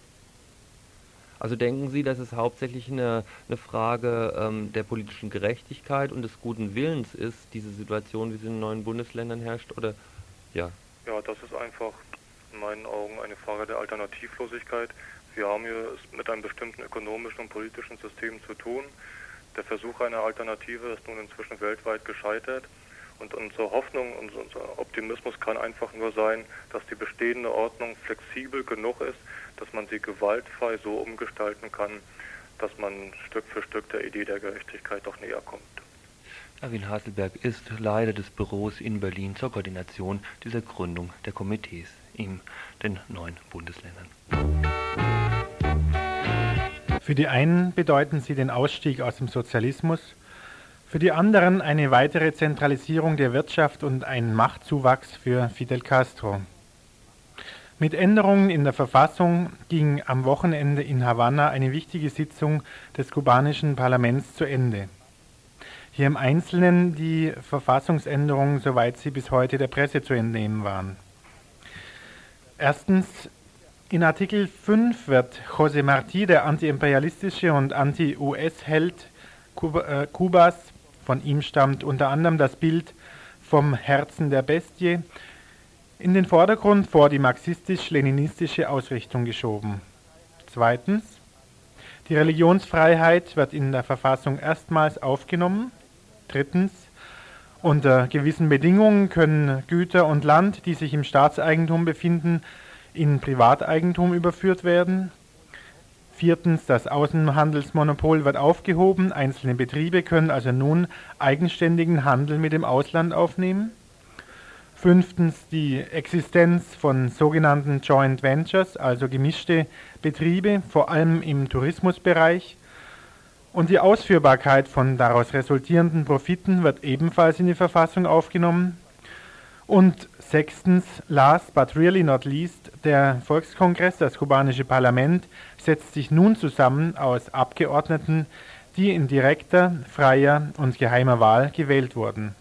Also denken Sie, dass es hauptsächlich eine, eine Frage ähm, der politischen Gerechtigkeit und des guten Willens ist, diese Situation, wie sie in den neuen Bundesländern herrscht, oder ja? Ja, das ist einfach in meinen Augen eine Frage der Alternativlosigkeit. Wir haben hier es mit einem bestimmten ökonomischen und politischen System zu tun. Der Versuch einer Alternative ist nun inzwischen weltweit gescheitert. Und unsere Hoffnung und unser Optimismus kann einfach nur sein, dass die bestehende Ordnung flexibel genug ist, dass man sie gewaltfrei so umgestalten kann, dass man Stück für Stück der Idee der Gerechtigkeit doch näher kommt. Erwin Hasselberg ist Leiter des Büros in Berlin zur Koordination dieser Gründung der Komitees in den neuen Bundesländern. Für die einen bedeuten sie den Ausstieg aus dem Sozialismus, für die anderen eine weitere Zentralisierung der Wirtschaft und einen Machtzuwachs für Fidel Castro. Mit Änderungen in der Verfassung ging am Wochenende in Havanna eine wichtige Sitzung des kubanischen Parlaments zu Ende. Hier im Einzelnen die Verfassungsänderungen, soweit sie bis heute der Presse zu entnehmen waren. Erstens, in Artikel fünf wird José Martí, der antiimperialistische und anti-U S-Held Kubas, von ihm stammt unter anderem das Bild vom Herzen der Bestie, in den Vordergrund vor die marxistisch-leninistische Ausrichtung geschoben. Zweitens, die Religionsfreiheit wird in der Verfassung erstmals aufgenommen. Drittens, unter gewissen Bedingungen können Güter und Land, die sich im Staatseigentum befinden, in Privateigentum überführt werden. Viertens, das Außenhandelsmonopol wird aufgehoben. Einzelne Betriebe können also nun eigenständigen Handel mit dem Ausland aufnehmen. Fünftens, die Existenz von sogenannten Joint Ventures, also gemischte Betriebe, vor allem im Tourismusbereich. Und die Ausführbarkeit von daraus resultierenden Profiten wird ebenfalls in die Verfassung aufgenommen. Und sechstens, last but really not least, der Volkskongress, das kubanische Parlament, setzt sich nun zusammen aus Abgeordneten, die in direkter, freier und geheimer Wahl gewählt wurden.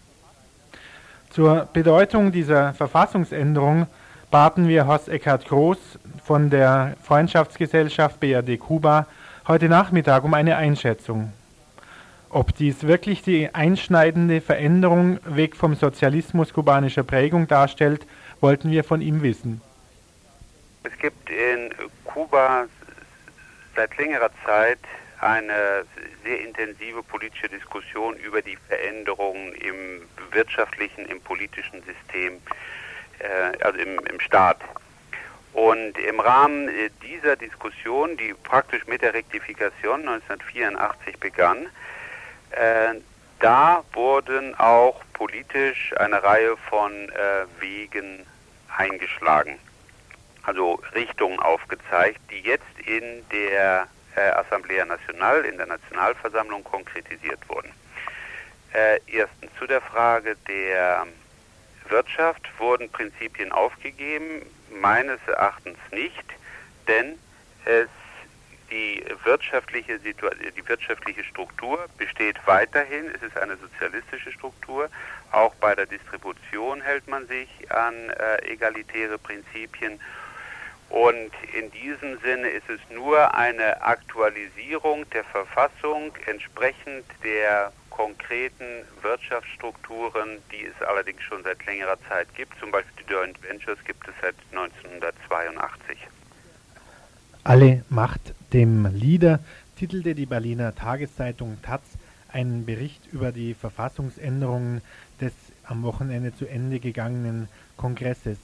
Zur Bedeutung dieser Verfassungsänderung baten wir Horst Eckhard Groß von der Freundschaftsgesellschaft B R D Kuba heute Nachmittag um eine Einschätzung. Ob dies wirklich die einschneidende Veränderung weg vom Sozialismus kubanischer Prägung darstellt, wollten wir von ihm wissen. Es gibt in Kuba seit längerer Zeit eine sehr intensive politische Diskussion über die Veränderungen im wirtschaftlichen, im politischen System, äh, also im, im Staat. Und im Rahmen dieser Diskussion, die praktisch mit der Rektifikation neunzehnhundertvierundachtzig begann, äh, da wurden auch politisch eine Reihe von äh, Wegen eingeschlagen, also Richtungen aufgezeigt, die jetzt in der äh, Assemblea Nacional, in der Nationalversammlung konkretisiert wurden. Äh, erstens zu der Frage der Wirtschaft wurden Prinzipien aufgegeben, meines Erachtens nicht, denn es, die, wirtschaftliche Situ- die wirtschaftliche Struktur besteht weiterhin, es ist eine sozialistische Struktur, auch bei der Distribution hält man sich an äh, egalitäre Prinzipien. Und in diesem Sinne ist es nur eine Aktualisierung der Verfassung entsprechend der konkreten Wirtschaftsstrukturen, die es allerdings schon seit längerer Zeit gibt. Zum Beispiel die Joint Ventures gibt es seit neunzehnhundertzweiundachtzig. Alle Macht dem Leader titelte die Berliner Tageszeitung Taz einen Bericht über die Verfassungsänderungen des am Wochenende zu Ende gegangenen Kongresses.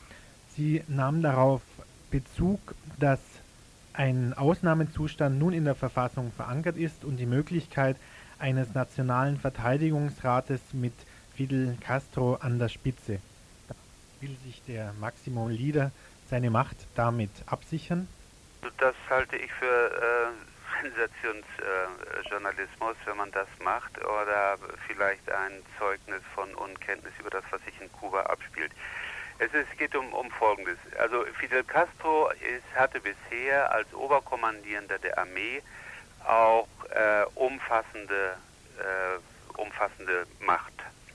Sie nahm darauf Bezug, dass ein Ausnahmezustand nun in der Verfassung verankert ist und die Möglichkeit eines nationalen Verteidigungsrates mit Fidel Castro an der Spitze. Will sich der Maximum Leader seine Macht damit absichern? Das halte ich für äh, Sensationsjournalismus, äh, wenn man das macht, oder vielleicht ein Zeugnis von Unkenntnis über das, was sich in Kuba abspielt. Es, ist, es geht um, um Folgendes. Also Fidel Castro ist, hatte bisher als Oberkommandierender der Armee auch äh, umfassende, äh, umfassende Macht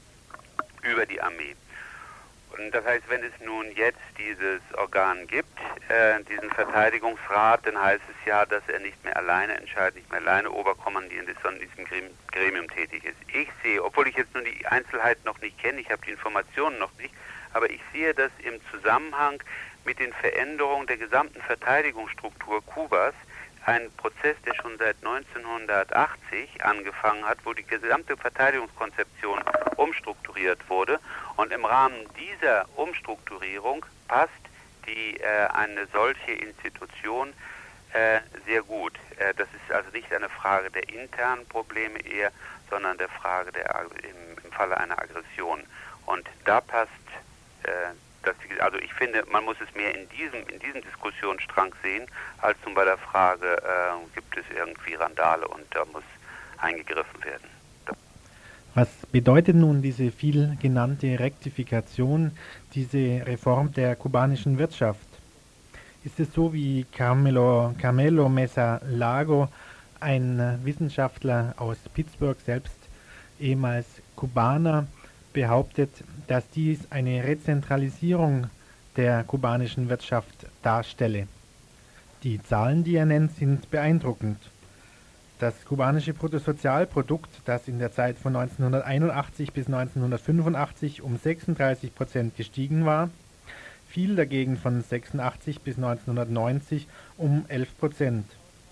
über die Armee. Und das heißt, wenn es nun jetzt dieses Organ gibt, äh, diesen Verteidigungsrat, dann heißt es ja, dass er nicht mehr alleine entscheidet, nicht mehr alleine Oberkommandierend ist, sondern in diesem Gremium tätig ist. Ich sehe, obwohl ich jetzt nun die Einzelheiten noch nicht kenne, ich habe die Informationen noch nicht, aber ich sehe das im Zusammenhang mit den Veränderungen der gesamten Verteidigungsstruktur Kubas, ein Prozess, der schon seit neunzehnhundertachtzig angefangen hat, wo die gesamte Verteidigungskonzeption umstrukturiert wurde. Und im Rahmen dieser Umstrukturierung passt die, äh, eine solche Institution äh, sehr gut. Äh, das ist also nicht eine Frage der internen Probleme eher, sondern der Frage der, im, im Falle einer Aggression. Und da passt äh, das, also ich finde, man muss es mehr in diesem, in diesem Diskussionsstrang sehen, als zum bei der Frage, äh, gibt es irgendwie Randale und da muss eingegriffen werden. Was bedeutet nun diese viel genannte Rektifikation, diese Reform der kubanischen Wirtschaft? Ist es so, wie Carmelo, Carmelo Mesa Lago, ein Wissenschaftler aus Pittsburgh, selbst ehemals Kubaner, behauptet, dass dies eine Rezentralisierung der kubanischen Wirtschaft darstelle? Die Zahlen, die er nennt, sind beeindruckend. Das kubanische Bruttosozialprodukt, das in der Zeit von neunzehnhunderteinundachtzig bis neunzehnhundertfünfundachtzig um sechsunddreißig Prozent gestiegen war, fiel dagegen von sechsundachtzig bis neunzehnhundertneunzig um elf Prozent.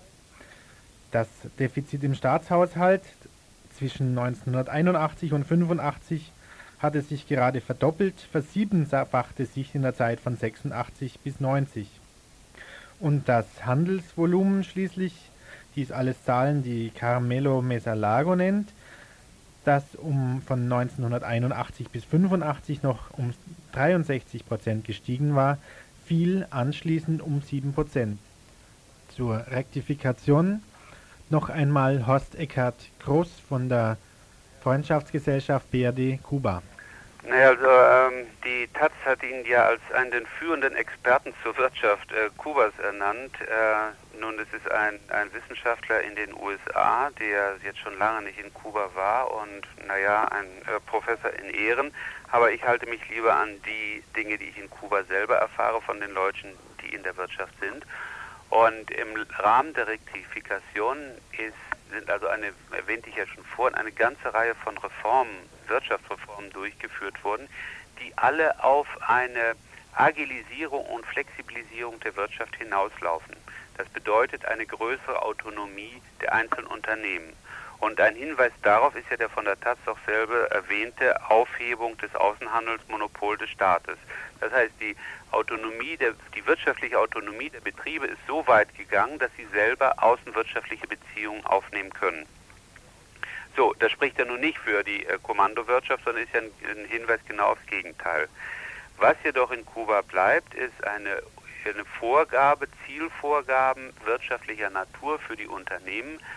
Das Defizit im Staatshaushalt zwischen neunzehnhunderteinundachtzig und fünfundachtzig hatte sich gerade verdoppelt, versiebenfachte sich in der Zeit von sechsundachtzig bis neunzig. Und das Handelsvolumen schließlich, dies alles Zahlen, die Carmelo Mesa Lago nennt, das um von neunzehnhunderteinundachtzig bis fünfundachtzig noch um dreiundsechzig Prozent gestiegen war, fiel anschließend um sieben Prozent. Zur Rektifikation noch einmal Horst Eckhard Groß von der Freundschaftsgesellschaft B R D Kuba. Naja, also ähm, die Taz hat ihn ja als einen der führenden Experten zur Wirtschaft äh, Kubas ernannt. Äh, nun, es ist ein, ein Wissenschaftler in den U S A, der jetzt schon lange nicht in Kuba war und, naja, ein äh, Professor in Ehren. Aber ich halte mich lieber an die Dinge, die ich in Kuba selber erfahre von den Leuten, die in der Wirtschaft sind. Und im Rahmen der Rektifikation ist, sind also eine, erwähnte ich ja schon vorhin, eine ganze Reihe von Reformen, Wirtschaftsreformen durchgeführt worden, die alle auf eine Agilisierung und Flexibilisierung der Wirtschaft hinauslaufen. Das bedeutet eine größere Autonomie der einzelnen Unternehmen. Und ein Hinweis darauf ist ja der von der Taz auch selber erwähnte Aufhebung des Außenhandelsmonopols des Staates. Das heißt, die Autonomie, der, die wirtschaftliche Autonomie der Betriebe ist so weit gegangen, dass sie selber außenwirtschaftliche Beziehungen aufnehmen können. So, das spricht ja nun nicht für die äh, Kommandowirtschaft, sondern ist ja ein, ein Hinweis genau aufs Gegenteil. Was jedoch in Kuba bleibt, ist eine, eine Vorgabe, Zielvorgaben wirtschaftlicher Natur für die Unternehmen,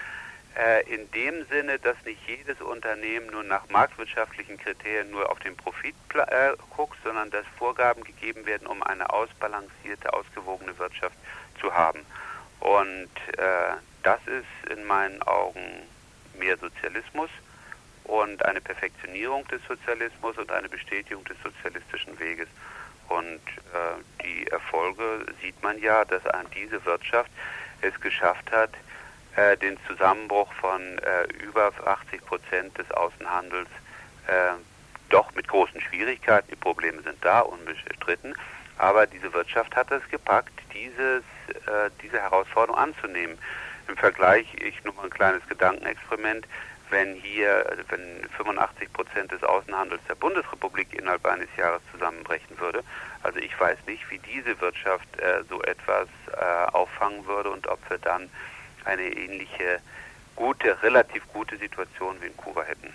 äh, in dem Sinne, dass nicht jedes Unternehmen nur nach marktwirtschaftlichen Kriterien nur auf den Profit äh, guckt, sondern dass Vorgaben gegeben werden, um eine ausbalancierte, ausgewogene Wirtschaft zu haben. Und äh, das ist in meinen Augen mehr Sozialismus und eine Perfektionierung des Sozialismus und eine Bestätigung des sozialistischen Weges. Und äh, die Erfolge sieht man ja, dass an diese Wirtschaft es geschafft hat, äh, den Zusammenbruch von äh, über achtzig Prozent des Außenhandels äh, doch mit großen Schwierigkeiten, die Probleme sind da, unbestritten, aber diese Wirtschaft hat es gepackt, dieses, äh, diese Herausforderung anzunehmen. Im Vergleich, ich nur mal ein kleines Gedankenexperiment, wenn hier, wenn fünfundachtzig Prozent des Außenhandels der Bundesrepublik innerhalb eines Jahres zusammenbrechen würde, also ich weiß nicht, wie diese Wirtschaft äh, so etwas äh, auffangen würde und ob wir dann eine ähnliche gute, relativ gute Situation wie in Kuba hätten.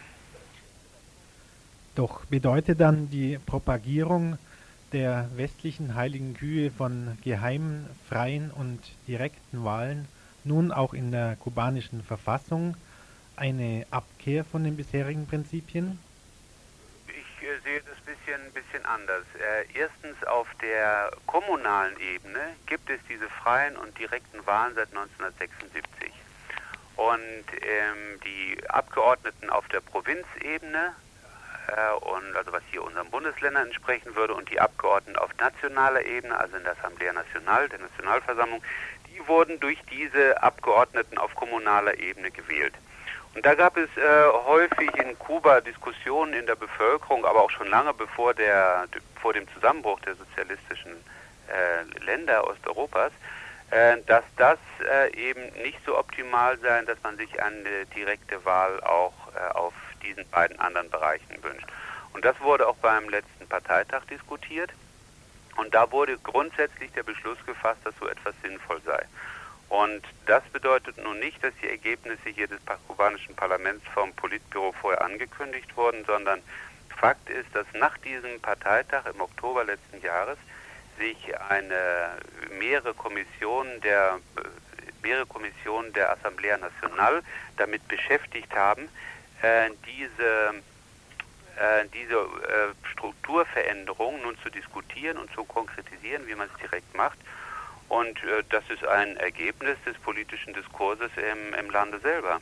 Doch bedeutet dann die Propagierung der westlichen heiligen Kühe von geheimen, freien und direkten Wahlen nun auch in der kubanischen Verfassung eine Abkehr von den bisherigen Prinzipien? Ich äh, sehe das ein bisschen, bisschen anders. Äh, erstens, auf der kommunalen Ebene gibt es diese freien und direkten Wahlen seit neunzehnhundertsechsundsiebzig. Und ähm, die Abgeordneten auf der Provinzebene, äh, und also was hier unseren Bundesländern entsprechen würde, und die Abgeordneten auf nationaler Ebene, also in der Assemblea Nacional, der Nationalversammlung, die wurden durch diese Abgeordneten auf kommunaler Ebene gewählt. Und da gab es äh, häufig in Kuba Diskussionen in der Bevölkerung, aber auch schon lange bevor, der, vor dem Zusammenbruch der sozialistischen äh, Länder Osteuropas, äh, dass das äh, eben nicht so optimal sei, dass man sich eine direkte Wahl auch äh, auf diesen beiden anderen Bereichen wünscht. Und das wurde auch beim letzten Parteitag diskutiert. Und da wurde grundsätzlich der Beschluss gefasst, dass so etwas sinnvoll sei. Und das bedeutet nun nicht, dass die Ergebnisse hier des kubanischen Parlaments vom Politbüro vorher angekündigt wurden, sondern Fakt ist, dass nach diesem Parteitag im Oktober letzten Jahres sich eine mehrere Kommissionen der mehrere Kommissionen der Assemblea Nacional damit beschäftigt haben, äh, diese äh, diese äh, Strukturveränderung nun zu diskutieren und zu konkretisieren, wie man es direkt macht. Und äh, das ist ein Ergebnis des politischen Diskurses im, im Lande selber.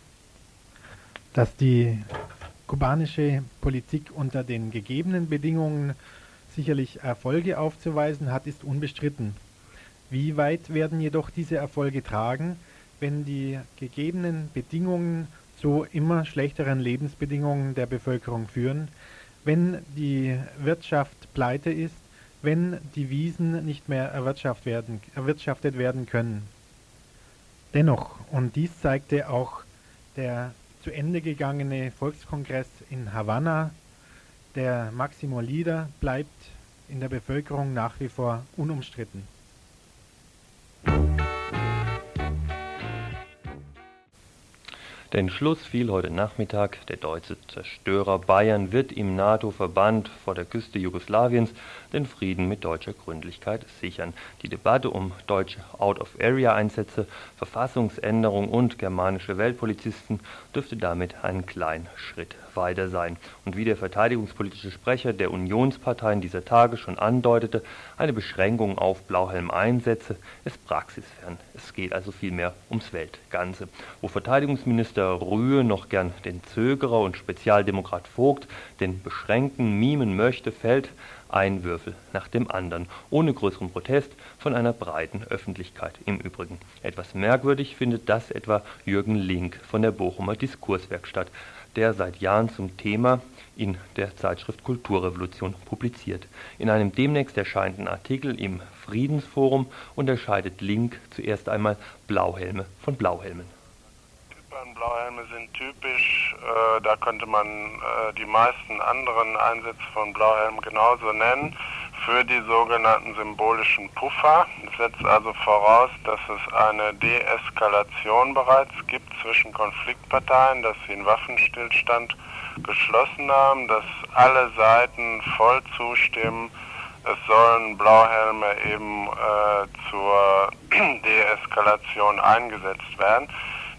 Dass die kubanische Politik unter den gegebenen Bedingungen sicherlich Erfolge aufzuweisen hat, ist unbestritten. Wie weit werden jedoch diese Erfolge tragen, wenn die gegebenen Bedingungen zu immer schlechteren Lebensbedingungen der Bevölkerung führen, wenn die Wirtschaft pleite ist, wenn die Wiesen nicht mehr erwirtschaftet werden, erwirtschaftet werden können. Dennoch, und dies zeigte auch der zu Ende gegangene Volkskongress in Havanna, der Máximo Líder bleibt in der Bevölkerung nach wie vor unumstritten. Der Entschluss fiel heute Nachmittag, der deutsche Zerstörer Bayern wird im NATO-Verband vor der Küste Jugoslawiens den Frieden mit deutscher Gründlichkeit sichern. Die Debatte um deutsche Out-of-Area-Einsätze, Verfassungsänderung und germanische Weltpolizisten dürfte damit einen kleinen Schritt weiter sein. Und wie der verteidigungspolitische Sprecher der Unionsparteien dieser Tage schon andeutete, eine Beschränkung auf Blauhelm-Einsätze ist praxisfern. Es geht also vielmehr ums Weltganze. Wo Verteidigungsminister Rühe noch gern den Zögerer und Spezialdemokrat Vogt den beschränkten mimen möchte, fällt ein Würfel nach dem anderen, ohne größeren Protest von einer breiten Öffentlichkeit im Übrigen. Etwas merkwürdig findet das etwa Jürgen Link von der Bochumer Diskurswerkstatt, der seit Jahren zum Thema in der Zeitschrift Kulturrevolution publiziert. In einem demnächst erscheinenden Artikel im Friedensforum unterscheidet Link zuerst einmal Blauhelme von Blauhelmen. Blauhelme sind typisch, äh, da könnte man äh, die meisten anderen Einsätze von Blauhelmen genauso nennen, für die sogenannten symbolischen Puffer. Das setzt also voraus, dass es eine Deeskalation bereits gibt zwischen Konfliktparteien, dass sie einen Waffenstillstand geschlossen haben, dass alle Seiten voll zustimmen. Es sollen Blauhelme eben äh, zur Deeskalation eingesetzt werden.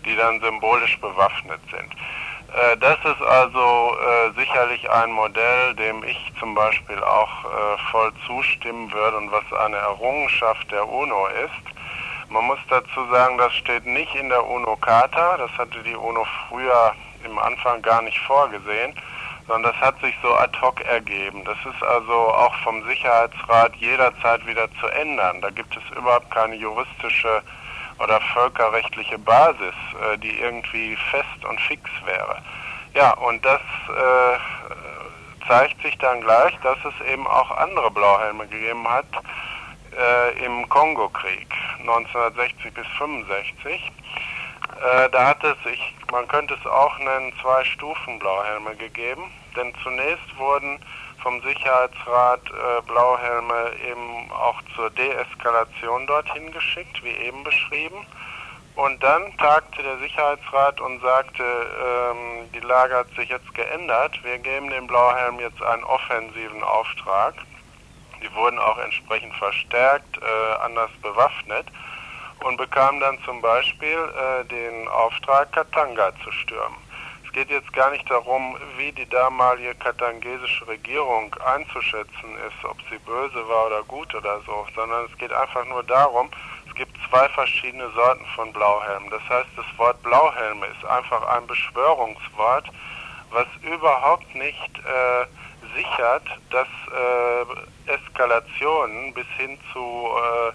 die dann symbolisch bewaffnet sind. Äh, das ist also äh, sicherlich ein Modell, dem ich zum Beispiel auch äh, voll zustimmen würde und was eine Errungenschaft der UNO ist. Man muss dazu sagen, das steht nicht in der UNO-Charta, das hatte die UNO früher im Anfang gar nicht vorgesehen, sondern das hat sich so ad hoc ergeben. Das ist also auch vom Sicherheitsrat jederzeit wieder zu ändern. Da gibt es überhaupt keine juristische oder völkerrechtliche Basis, äh, die irgendwie fest und fix wäre. Ja, und das äh, zeigt sich dann gleich, dass es eben auch andere Blauhelme gegeben hat äh, im Kongo-Krieg neunzehnhundertsechzig bis fünfundsechzig. Äh, da hat es, ich, man könnte es auch nennen, zwei Stufen Blauhelme gegeben, denn zunächst wurden vom Sicherheitsrat äh, Blauhelme eben auch zur Deeskalation dorthin geschickt, wie eben beschrieben. Und dann tagte der Sicherheitsrat und sagte, ähm, die Lage hat sich jetzt geändert, wir geben den Blauhelmen jetzt einen offensiven Auftrag. Die wurden auch entsprechend verstärkt, äh, anders bewaffnet und bekamen dann zum Beispiel äh, den Auftrag, Katanga zu stürmen. Es geht jetzt gar nicht darum, wie die damalige katangesische Regierung einzuschätzen ist, ob sie böse war oder gut oder so, sondern es geht einfach nur darum, es gibt zwei verschiedene Sorten von Blauhelmen. Das heißt, das Wort Blauhelme ist einfach ein Beschwörungswort, was überhaupt nicht äh, sichert, dass äh, Eskalationen bis hin zu äh,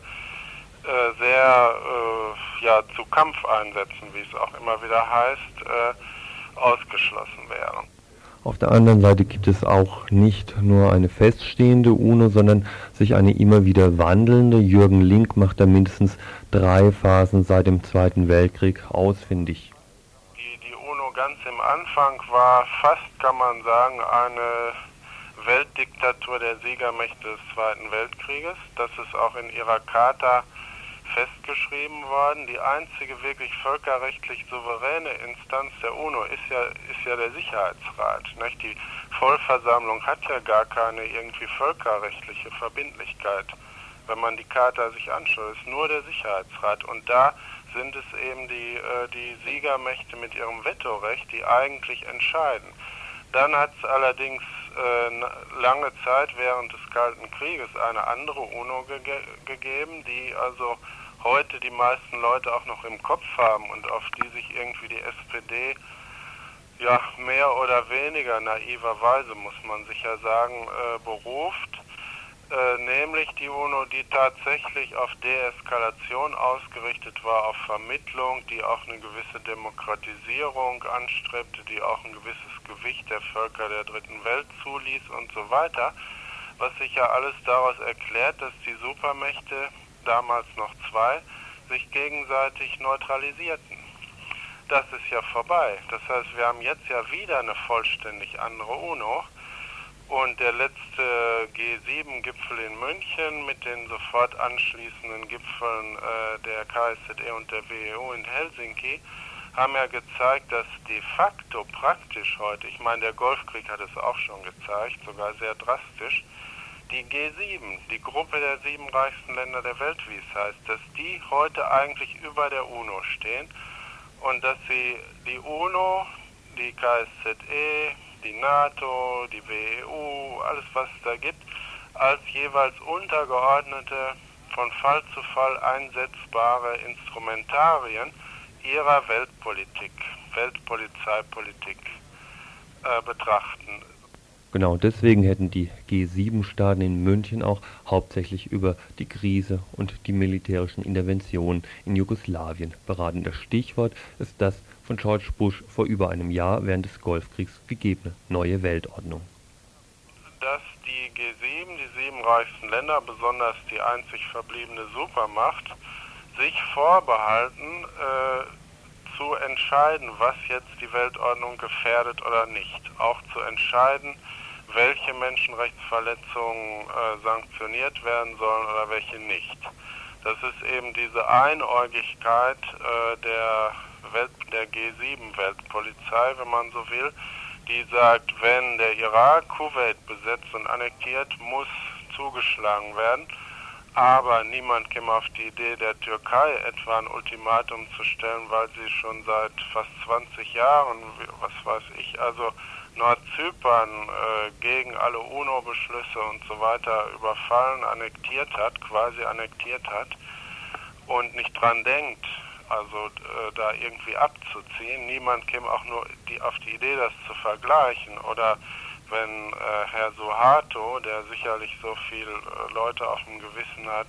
äh, sehr äh, ja, zu Kampfeinsätzen, wie es auch immer wieder heißt, äh, ausgeschlossen wären. Auf der anderen Seite gibt es auch nicht nur eine feststehende UNO, sondern sich eine immer wieder wandelnde. Jürgen Link macht da mindestens drei Phasen seit dem Zweiten Weltkrieg ausfindig. Die, die UNO ganz im Anfang war fast, kann man sagen, eine Weltdiktatur der Siegermächte des Zweiten Weltkrieges. Das ist auch in ihrer Charta festgeschrieben worden. Die einzige wirklich völkerrechtlich souveräne Instanz der UNO ist ja, ist ja der Sicherheitsrat. Nicht? Die Vollversammlung hat ja gar keine irgendwie völkerrechtliche Verbindlichkeit. Wenn man die Charta sich anschaut, ist nur der Sicherheitsrat. Und da sind es eben die, äh, die Siegermächte mit ihrem Vetorecht, die eigentlich entscheiden. Dann hat es allerdings äh, lange Zeit während des Kalten Krieges eine andere UNO ge gegeben, die also heute die meisten Leute auch noch im Kopf haben und auf die sich irgendwie die S P D ja mehr oder weniger naiverweise, muss man sicher sagen, äh, beruft. Äh, nämlich die UNO, die tatsächlich auf Deeskalation ausgerichtet war, auf Vermittlung, die auch eine gewisse Demokratisierung anstrebte, die auch ein gewisses Gewicht der Völker der Dritten Welt zuließ und so weiter, was sich ja alles daraus erklärt, dass die Supermächte, damals noch zwei, sich gegenseitig neutralisierten. Das ist ja vorbei. Das heißt, wir haben jetzt ja wieder eine vollständig andere UNO. Und der letzte G sieben Gipfel in München mit den sofort anschließenden Gipfeln äh, der K S Z E und der W E U in Helsinki haben ja gezeigt, dass de facto praktisch heute, ich meine, der Golfkrieg hat es auch schon gezeigt, sogar sehr drastisch, die G sieben, die Gruppe der sieben reichsten Länder der Welt, wie es heißt, dass die heute eigentlich über der UNO stehen und dass sie die UNO, die K S Z E, die NATO, die W E U, alles was es da gibt, als jeweils untergeordnete, von Fall zu Fall einsetzbare Instrumentarien ihrer Weltpolitik, Weltpolizeipolitik äh, betrachten. Genau, deswegen hätten die G sieben Staaten in München auch hauptsächlich über die Krise und die militärischen Interventionen in Jugoslawien beraten. Das Stichwort ist das von George Bush vor über einem Jahr während des Golfkriegs gegebene neue Weltordnung. Dass die G sieben, die sieben reichsten Länder, besonders die einzig verbliebene Supermacht, sich vorbehalten, äh, zu entscheiden, was jetzt die Weltordnung gefährdet oder nicht. Auch zu entscheiden, welche Menschenrechtsverletzungen äh, sanktioniert werden sollen oder welche nicht. Das ist eben diese Einäugigkeit äh, der, Welt, der G sieben Weltpolizei, wenn man so will, die sagt, wenn der Irak Kuwait besetzt und annektiert, muss zugeschlagen werden. aber niemand käme auf die Idee, der Türkei etwa ein Ultimatum zu stellen, weil sie schon seit fast zwanzig Jahren, was weiß ich, also Nordzypern äh, gegen alle UNO-Beschlüsse und so weiter überfallen, annektiert hat, quasi annektiert hat und nicht dran denkt, also äh, da irgendwie abzuziehen. Niemand käme auch nur die, auf die Idee, das zu vergleichen. Oder wenn äh, Herr Suharto, der sicherlich so viele äh, Leute auf dem Gewissen hat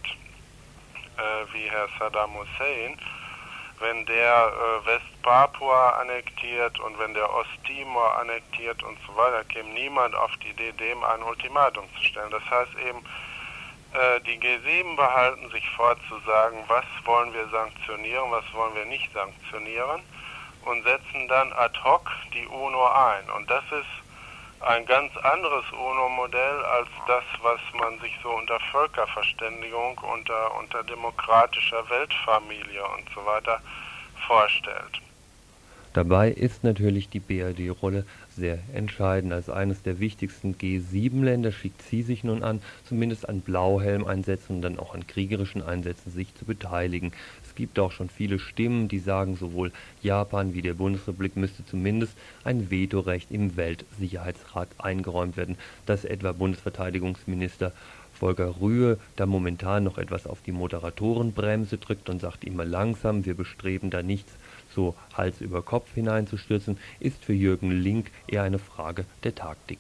äh, wie Herr Saddam Hussein, wenn der äh, Westpapua annektiert und wenn der Osttimor annektiert und so weiter, käme niemand auf die Idee, dem ein Ultimatum zu stellen. Das heißt eben, äh, die G sieben behalten sich vor zu sagen, was wollen wir sanktionieren, was wollen wir nicht sanktionieren und setzen dann ad hoc die UNO ein. Und das ist ein ganz anderes UNO-Modell als das, was man sich so unter Völkerverständigung, unter, unter demokratischer Weltfamilie und so weiter vorstellt. Dabei ist natürlich die B R D-Rolle sehr entscheidend. Als eines der wichtigsten G sieben Länder schickt sie sich nun an, zumindest an Blauhelm-Einsätzen und dann auch an kriegerischen Einsätzen sich zu beteiligen. Es gibt auch schon viele Stimmen, die sagen, sowohl Japan wie der Bundesrepublik müsste zumindest ein Vetorecht im Weltsicherheitsrat eingeräumt werden, dass etwa Bundesverteidigungsminister Volker Rühe da momentan noch etwas auf die Moderatorenbremse drückt und sagt immer langsam, wir bestreben da nichts so Hals über Kopf hineinzustürzen, ist für Jürgen Link eher eine Frage der Taktik.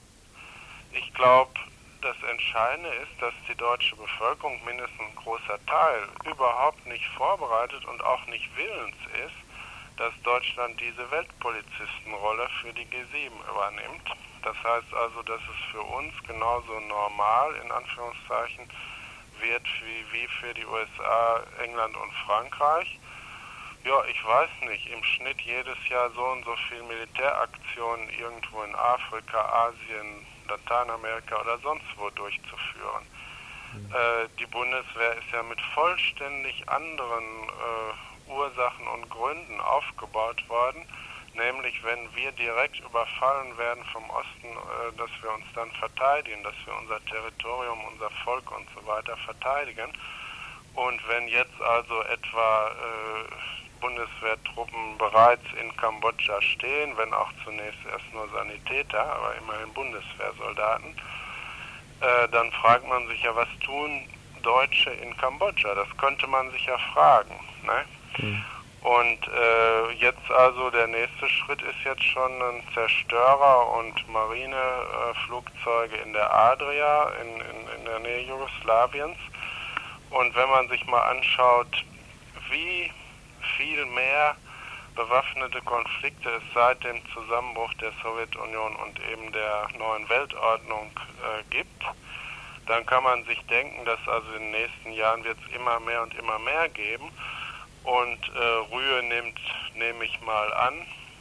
Ich glaube, das Entscheidende ist, dass die deutsche Bevölkerung, mindestens ein großer Teil, überhaupt nicht vorbereitet und auch nicht willens ist, dass Deutschland diese Weltpolizistenrolle für die G sieben übernimmt. Das heißt also, dass es für uns genauso normal, in Anführungszeichen, wird wie, wie für die U S A, England und Frankreich. Ja, ich weiß nicht, im Schnitt jedes Jahr so und so viel Militäraktionen irgendwo in Afrika, Asien, Lateinamerika oder sonst wo durchzuführen. Mhm. Äh, die Bundeswehr ist ja mit vollständig anderen äh, Ursachen und Gründen aufgebaut worden, nämlich wenn wir direkt überfallen werden vom Osten, äh, dass wir uns dann verteidigen, dass wir unser Territorium, unser Volk und so weiter verteidigen. Und wenn jetzt also etwa äh, Bundeswehrtruppen bereits in Kambodscha stehen, wenn auch zunächst erst nur Sanitäter, aber immerhin Bundeswehrsoldaten, äh, dann fragt man sich ja, was tun Deutsche in Kambodscha? Das könnte man sich ja fragen. Ne? Mhm. Und äh, jetzt also der nächste Schritt ist jetzt schon ein Zerstörer- und Marineflugzeuge in der Adria, in, in, in der Nähe Jugoslawiens. Und wenn man sich mal anschaut, wie viel mehr bewaffnete Konflikte es seit dem Zusammenbruch der Sowjetunion und eben der neuen Weltordnung äh, gibt, dann kann man sich denken, dass also in den nächsten Jahren wird es immer mehr und immer mehr geben. Und äh, Rühe nimmt, nehme ich mal an,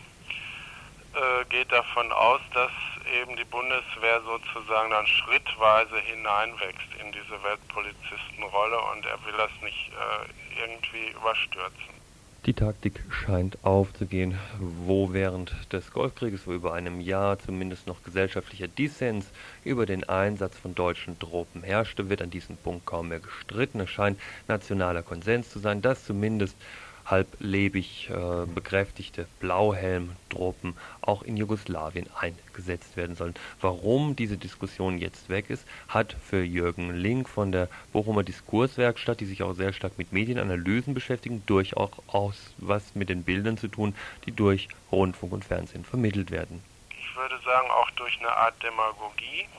äh, geht davon aus, dass eben die Bundeswehr sozusagen dann schrittweise hineinwächst in diese Weltpolizistenrolle und er will das nicht äh, irgendwie überstürzen. Die Taktik scheint aufzugehen, wo während des Golfkrieges vor über einem Jahr zumindest noch gesellschaftlicher Dissens über den Einsatz von deutschen Truppen herrschte, wird an diesem Punkt kaum mehr gestritten. Es scheint nationaler Konsens zu sein, dass zumindest halblebig äh, bekräftigte Blauhelm-Truppen auch in Jugoslawien eingesetzt werden sollen. Warum diese Diskussion jetzt weg ist, hat für Jürgen Link von der Bochumer Diskurswerkstatt, die sich auch sehr stark mit Medienanalysen beschäftigen, durchaus was mit den Bildern zu tun, die durch Rundfunk und Fernsehen vermittelt werden. Ich würde sagen, auch durch eine Art Demagogie,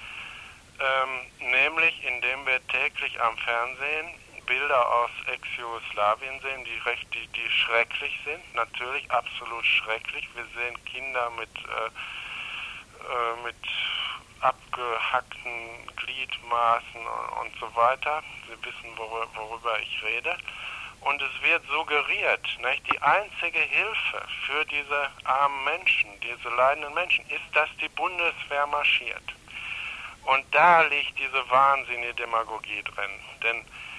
ähm, nämlich indem wir täglich am Fernsehen Bilder aus Ex-Jugoslawien sehen, die recht, die, die schrecklich sind, natürlich absolut schrecklich. Wir sehen Kinder mit, äh, äh, mit abgehackten Gliedmaßen und, und so weiter. Sie wissen, worüber, worüber ich rede. Und es wird suggeriert, nicht? Die einzige Hilfe für diese armen Menschen, diese leidenden Menschen, ist, dass die Bundeswehr marschiert. Und da liegt diese wahnsinnige Demagogie drin. Denn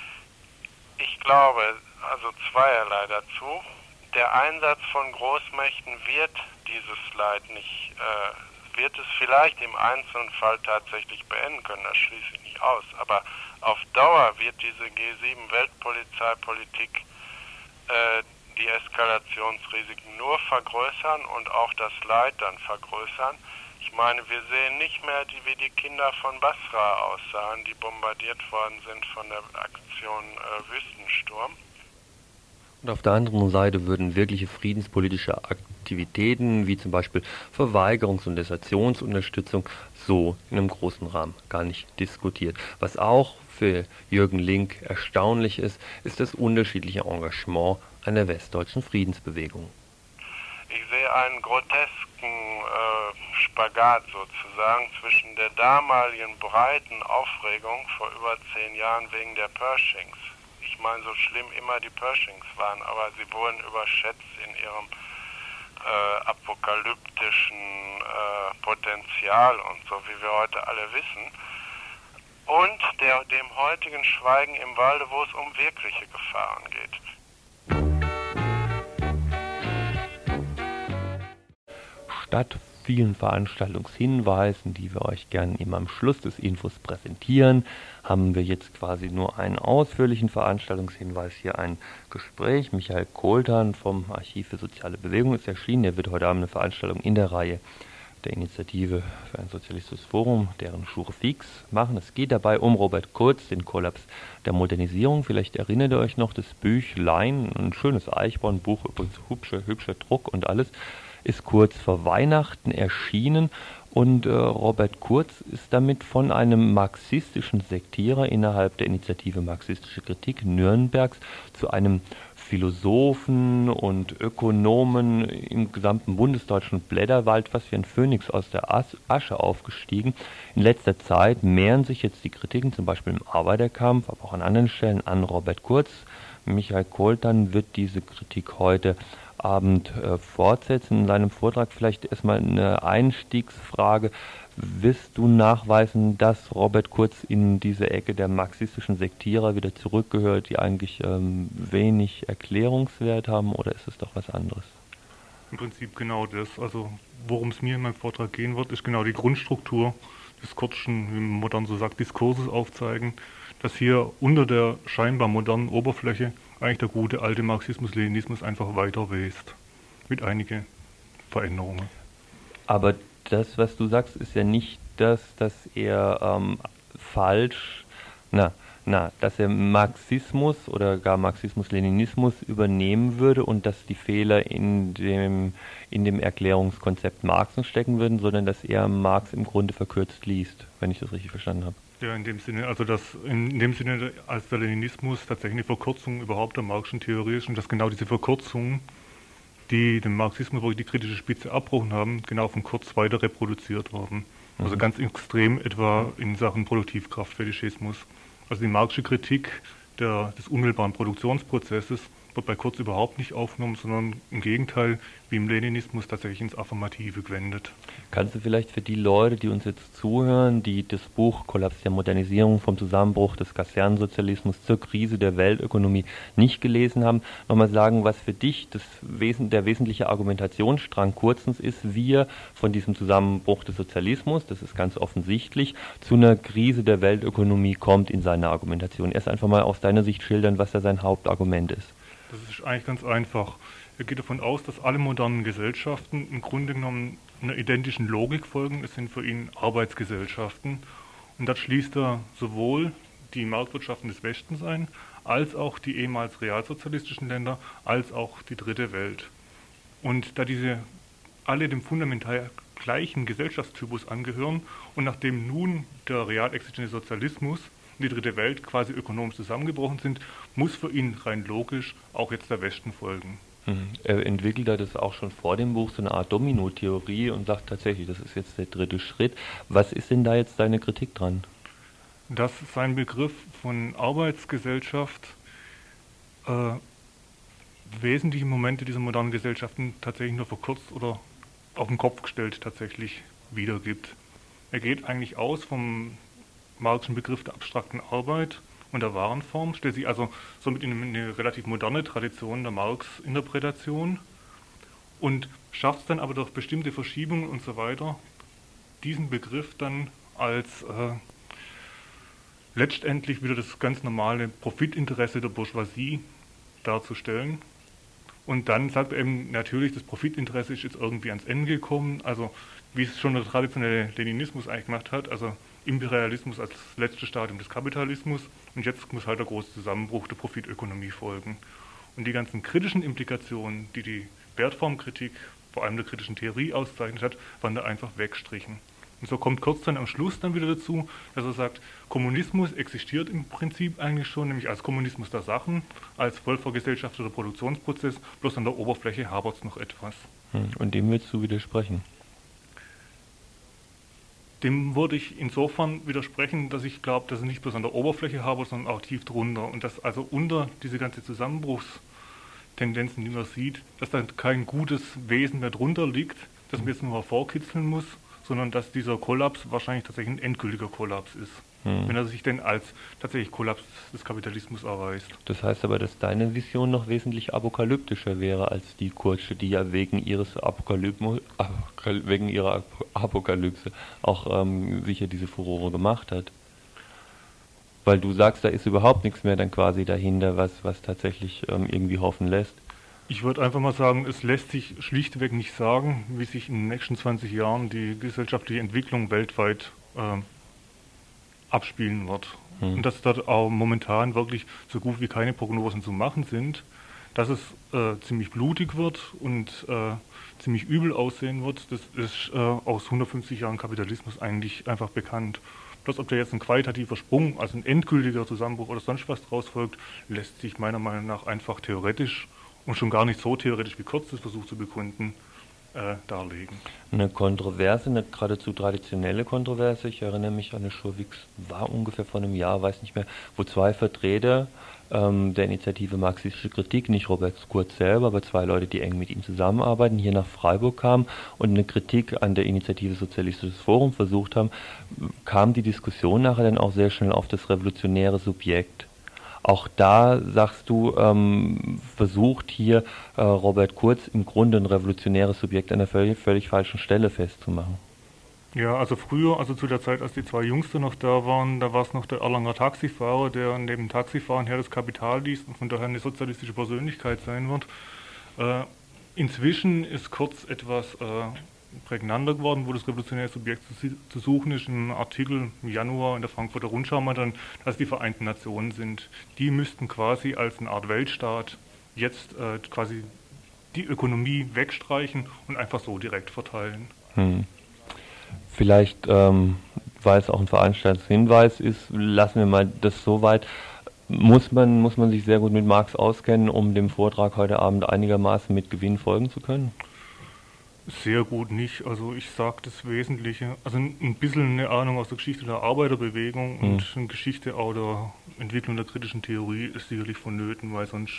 ich glaube, also zweierlei dazu. Der Einsatz von Großmächten wird dieses Leid nicht, äh, wird es vielleicht im einzelnen Fall tatsächlich beenden können, das schließe ich nicht aus. Aber Auf Dauer wird diese G sieben Weltpolizeipolitik äh, die Eskalationsrisiken nur vergrößern und auch das Leid dann vergrößern. Ich meine, wir sehen nicht mehr, die, wie die Kinder von Basra aussahen, die bombardiert worden sind von der Aktion äh, Wüstensturm. Und auf der anderen Seite würden wirkliche friedenspolitische Aktivitäten, wie zum Beispiel Verweigerungs- und Desertionsunterstützung, so in einem großen Rahmen gar nicht diskutiert. Was auch für Jürgen Link erstaunlich ist, ist das unterschiedliche Engagement einer westdeutschen Friedensbewegung. Ich sehe einen grotesken äh, Spagat sozusagen zwischen der damaligen breiten Aufregung vor über zehn Jahren wegen der Pershings. Ich meine, so schlimm immer die Pershings waren, aber sie wurden überschätzt in ihrem äh, apokalyptischen äh, Potenzial und so, wie wir heute alle wissen. Und der, dem heutigen Schweigen im Walde, wo es um wirkliche Gefahren geht. Statt vielen Veranstaltungshinweisen, die wir euch gerne immer am Schluss des Infos präsentieren, haben wir jetzt quasi nur einen ausführlichen Veranstaltungshinweis. Hier ein Gespräch. Michael Kohltan vom Archiv für soziale Bewegung ist erschienen. Er wird heute Abend eine Veranstaltung in der Reihe der Initiative für ein sozialistisches Forum, deren Jour fix, machen. Es geht dabei um Robert Kurz, den Kollaps der Modernisierung. Vielleicht erinnert ihr euch noch, das Büchlein, ein schönes Eichborn-Buch, übrigens hübscher, hübscher Druck und alles, ist kurz vor Weihnachten erschienen und äh, Robert Kurz ist damit von einem marxistischen Sektierer innerhalb der Initiative Marxistische Kritik Nürnbergs zu einem Philosophen und Ökonomen im gesamten bundesdeutschen Blätterwald, was wie ein Phönix aus der Asche aufgestiegen. In letzter Zeit mehren sich jetzt die Kritiken, zum Beispiel im Arbeiterkampf, aber auch an anderen Stellen, an Robert Kurz. Michael Kohltan wird diese Kritik heute Abend äh, fortsetzen. In seinem Vortrag vielleicht erstmal eine Einstiegsfrage. Wirst du nachweisen, dass Robert Kurz in diese Ecke der marxistischen Sektierer wieder zurückgehört, die eigentlich ähm, wenig Erklärungswert haben, oder ist es doch was anderes? Im Prinzip genau das. Also worum es mir in meinem Vortrag gehen wird, ist genau die Grundstruktur des Kurzschen, wie man modern so sagt, Diskurses aufzeigen, dass hier unter der scheinbar modernen Oberfläche eigentlich der gute alte Marxismus-Leninismus einfach weiter west. Mit einigen Veränderungen. Aber das, was du sagst, ist ja nicht das, dass er ähm, falsch, na, na, dass er Marxismus oder gar Marxismus-Leninismus übernehmen würde und dass die Fehler in dem, in dem Erklärungskonzept Marxens stecken würden, sondern dass er Marx im Grunde verkürzt liest, wenn ich das richtig verstanden habe. Ja, in dem Sinne, also dass in dem Sinne, als der Leninismus tatsächlich eine Verkürzung überhaupt der Marxischen Theorie ist und dass genau diese Verkürzungen, die den Marxismus, wo die kritische Spitze abbrochen haben, genau von Kurz weiter reproduziert worden. Mhm. Also ganz extrem etwa in Sachen Produktivkraftfetischismus. Also die marxische Kritik der, des unmittelbaren Produktionsprozesses wird bei Kurz überhaupt nicht aufgenommen, sondern im Gegenteil, wie im Leninismus, tatsächlich ins Affirmative gewendet. Kannst du vielleicht für die Leute, die uns jetzt zuhören, die das Buch Kollaps der Modernisierung vom Zusammenbruch des Kasernensozialismus zur Krise der Weltökonomie nicht gelesen haben, nochmal sagen, was für dich das Wesen, der wesentliche Argumentationsstrang Kurzens ist, wie er von diesem Zusammenbruch des Sozialismus, das ist ganz offensichtlich, zu einer Krise der Weltökonomie kommt in seiner Argumentation. Erst einfach mal aus deiner Sicht schildern, was da sein Hauptargument ist. Das ist eigentlich ganz einfach. Er geht davon aus, dass alle modernen Gesellschaften im Grunde genommen einer identischen Logik folgen. Es sind für ihn Arbeitsgesellschaften. Und das schließt er sowohl die Marktwirtschaften des Westens ein, als auch die ehemals realsozialistischen Länder, als auch die dritte Welt. Und da diese alle dem fundamental gleichen Gesellschaftstypus angehören und nachdem nun der real existierende Sozialismus und die dritte Welt quasi ökonomisch zusammengebrochen sind, muss für ihn rein logisch auch jetzt der Westen folgen. Mhm. Er entwickelt er das auch schon vor dem Buch, so eine Art Domino-Theorie und sagt tatsächlich, das ist jetzt der dritte Schritt. Was ist denn da jetzt deine Kritik dran? Dass sein Begriff von Arbeitsgesellschaft äh, wesentliche Momente dieser modernen Gesellschaften tatsächlich nur verkürzt oder auf den Kopf gestellt tatsächlich wiedergibt. Er geht eigentlich aus vom marxischen Begriff der abstrakten Arbeit und der Warenform, stellt sich also somit in eine relativ moderne Tradition der Marx-Interpretation und schafft es dann aber durch bestimmte Verschiebungen und so weiter, diesen Begriff dann als äh, letztendlich wieder das ganz normale Profitinteresse der Bourgeoisie darzustellen. Und dann sagt er eben natürlich, das Profitinteresse ist jetzt irgendwie ans Ende gekommen, also wie es schon der traditionelle Leninismus eigentlich gemacht hat, also Imperialismus als letztes Stadium des Kapitalismus, und jetzt muss halt der große Zusammenbruch der Profitökonomie folgen. Und die ganzen kritischen Implikationen, die die Wertformkritik, vor allem der kritischen Theorie auszeichnet hat, waren da einfach weggestrichen. Und so kommt kurz dann am Schluss dann wieder dazu, dass er sagt, Kommunismus existiert im Prinzip eigentlich schon, nämlich als Kommunismus der Sachen, als vollvergesellschafteter Produktionsprozess, bloß an der Oberfläche hapert es noch etwas. Und dem willst du widersprechen? Dem würde ich insofern widersprechen, dass ich glaube, dass es nicht bloß an der Oberfläche hapert, sondern auch tief drunter. Und dass also unter diese ganze Zusammenbruchstendenzen, die man sieht, dass da kein gutes Wesen mehr drunter liegt, das man jetzt nur hervorkitzeln muss, sondern dass dieser Kollaps wahrscheinlich tatsächlich ein endgültiger Kollaps ist. Hm. Wenn er sich denn als tatsächlich Kollaps des Kapitalismus erweist. Das heißt aber, dass deine Vision noch wesentlich apokalyptischer wäre als die Kurtsche, die ja wegen ihres Apokalypmus, wegen ihrer Apokalypse auch ähm, sicher diese Furore gemacht hat. Weil du sagst, da ist überhaupt nichts mehr dann quasi dahinter, was, was tatsächlich ähm, irgendwie hoffen lässt. Ich würde einfach mal sagen, es lässt sich schlichtweg nicht sagen, wie sich in den nächsten zwanzig Jahren die gesellschaftliche Entwicklung weltweit äh, abspielen wird. Hm. Und dass dort auch momentan wirklich so gut wie keine Prognosen zu machen sind, dass es äh, ziemlich blutig wird und äh, ziemlich übel aussehen wird, das ist äh, aus hundertfünfzig Jahren Kapitalismus eigentlich einfach bekannt. Bloß ob da jetzt ein qualitativer Sprung, also ein endgültiger Zusammenbruch oder sonst was draus folgt, lässt sich meiner Meinung nach einfach theoretisch und schon gar nicht so theoretisch wie Kurz das versucht zu begründen, äh, darlegen. Eine Kontroverse, eine geradezu traditionelle Kontroverse, ich erinnere mich an eine Schurwix, war ungefähr vor einem Jahr, weiß nicht mehr, wo zwei Vertreter ähm, der Initiative Marxistische Kritik, nicht Robert Kurz selber, aber zwei Leute, die eng mit ihm zusammenarbeiten, hier nach Freiburg kamen und eine Kritik an der Initiative Sozialistisches Forum versucht haben, kam die Diskussion nachher dann auch sehr schnell auf das revolutionäre Subjekt. Auch da, sagst du, ähm, versucht hier äh, Robert Kurz im Grunde ein revolutionäres Subjekt an einer völlig, völlig falschen Stelle festzumachen. Ja, also früher, also zu der Zeit, als die zwei Jungs da noch da waren, da war es noch der Erlanger Taxifahrer, der neben Taxifahren her das Kapital liest und von daher eine sozialistische Persönlichkeit sein wird. Äh, inzwischen ist Kurz etwas äh, prägnanter geworden, wo das revolutionäre Subjekt zu, zu suchen ist. Im Artikel im Januar in der Frankfurter Rundschau mal dann, dass die Vereinten Nationen sind. Die müssten quasi als eine Art Weltstaat jetzt äh, quasi die Ökonomie wegstreichen und einfach so direkt verteilen. Hm. Vielleicht, ähm, weil es auch ein Veranstaltungshinweis ist, lassen wir mal das so weit. Muss man, muss man sich sehr gut mit Marx auskennen, um dem Vortrag heute Abend einigermaßen mit Gewinn folgen zu können? Sehr gut nicht. Also ich sage das Wesentliche. Also ein bisschen eine Ahnung aus der Geschichte der Arbeiterbewegung hm. und eine Geschichte auch der Entwicklung der kritischen Theorie ist sicherlich vonnöten, weil sonst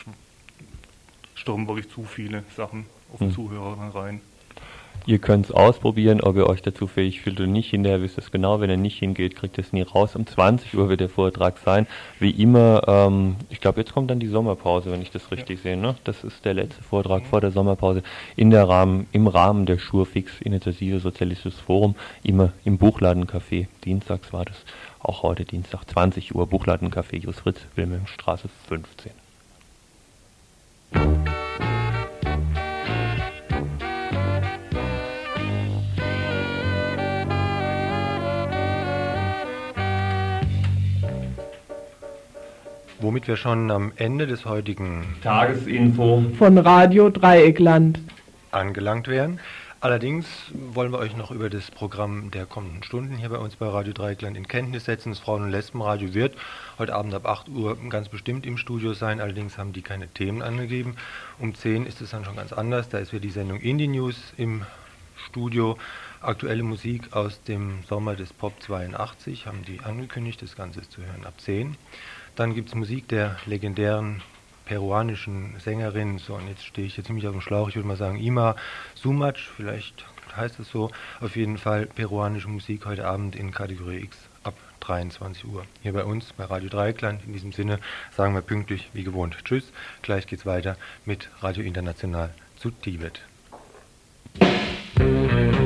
stürmen wirklich zu viele Sachen auf den hm. Zuhörer rein. Ihr könnt es ausprobieren, ob ihr euch dazu fähig fühlt oder nicht. Hinterher wisst ihr es genau. Wenn ihr nicht hingeht, kriegt ihr es nie raus. Um zwanzig Uhr wird der Vortrag sein. Wie immer, ähm, ich glaube, jetzt kommt dann die Sommerpause, wenn ich das richtig ja. sehe. Ne? Das ist der letzte Vortrag mhm. vor der Sommerpause in der Rahmen, im Rahmen der Schurfix Initiative Sozialistisches Forum. Immer im Buchladencafé. Dienstags war das. Auch heute Dienstag, zwanzig Uhr. Buchladencafé Jus Fritz, Wilhelmstraße fünfzehn. Womit wir schon am Ende des heutigen Tagesinfo von Radio Dreieckland angelangt wären. Allerdings wollen wir euch noch über das Programm der kommenden Stunden hier bei uns bei Radio Dreieckland in Kenntnis setzen. Das Frauen- und Lesbenradio wird heute Abend ab acht Uhr ganz bestimmt im Studio sein. Allerdings haben die keine Themen angegeben. Um zehn ist es dann schon ganz anders. Da ist wieder die Sendung Indie News im Studio. Aktuelle Musik aus dem Sommer des Pop zweiundachtzig haben die angekündigt. Das Ganze ist zu hören ab zehn. Dann gibt es Musik der legendären peruanischen Sängerin, so und jetzt stehe ich hier ziemlich auf dem Schlauch, ich würde mal sagen Ima Sumac, vielleicht heißt es so, auf jeden Fall peruanische Musik heute Abend in Kategorie X ab dreiundzwanzig Uhr. Hier bei uns, bei Radio Dreieckland, in diesem Sinne sagen wir pünktlich wie gewohnt Tschüss, gleich geht's weiter mit Radio International zu Tibet. Musik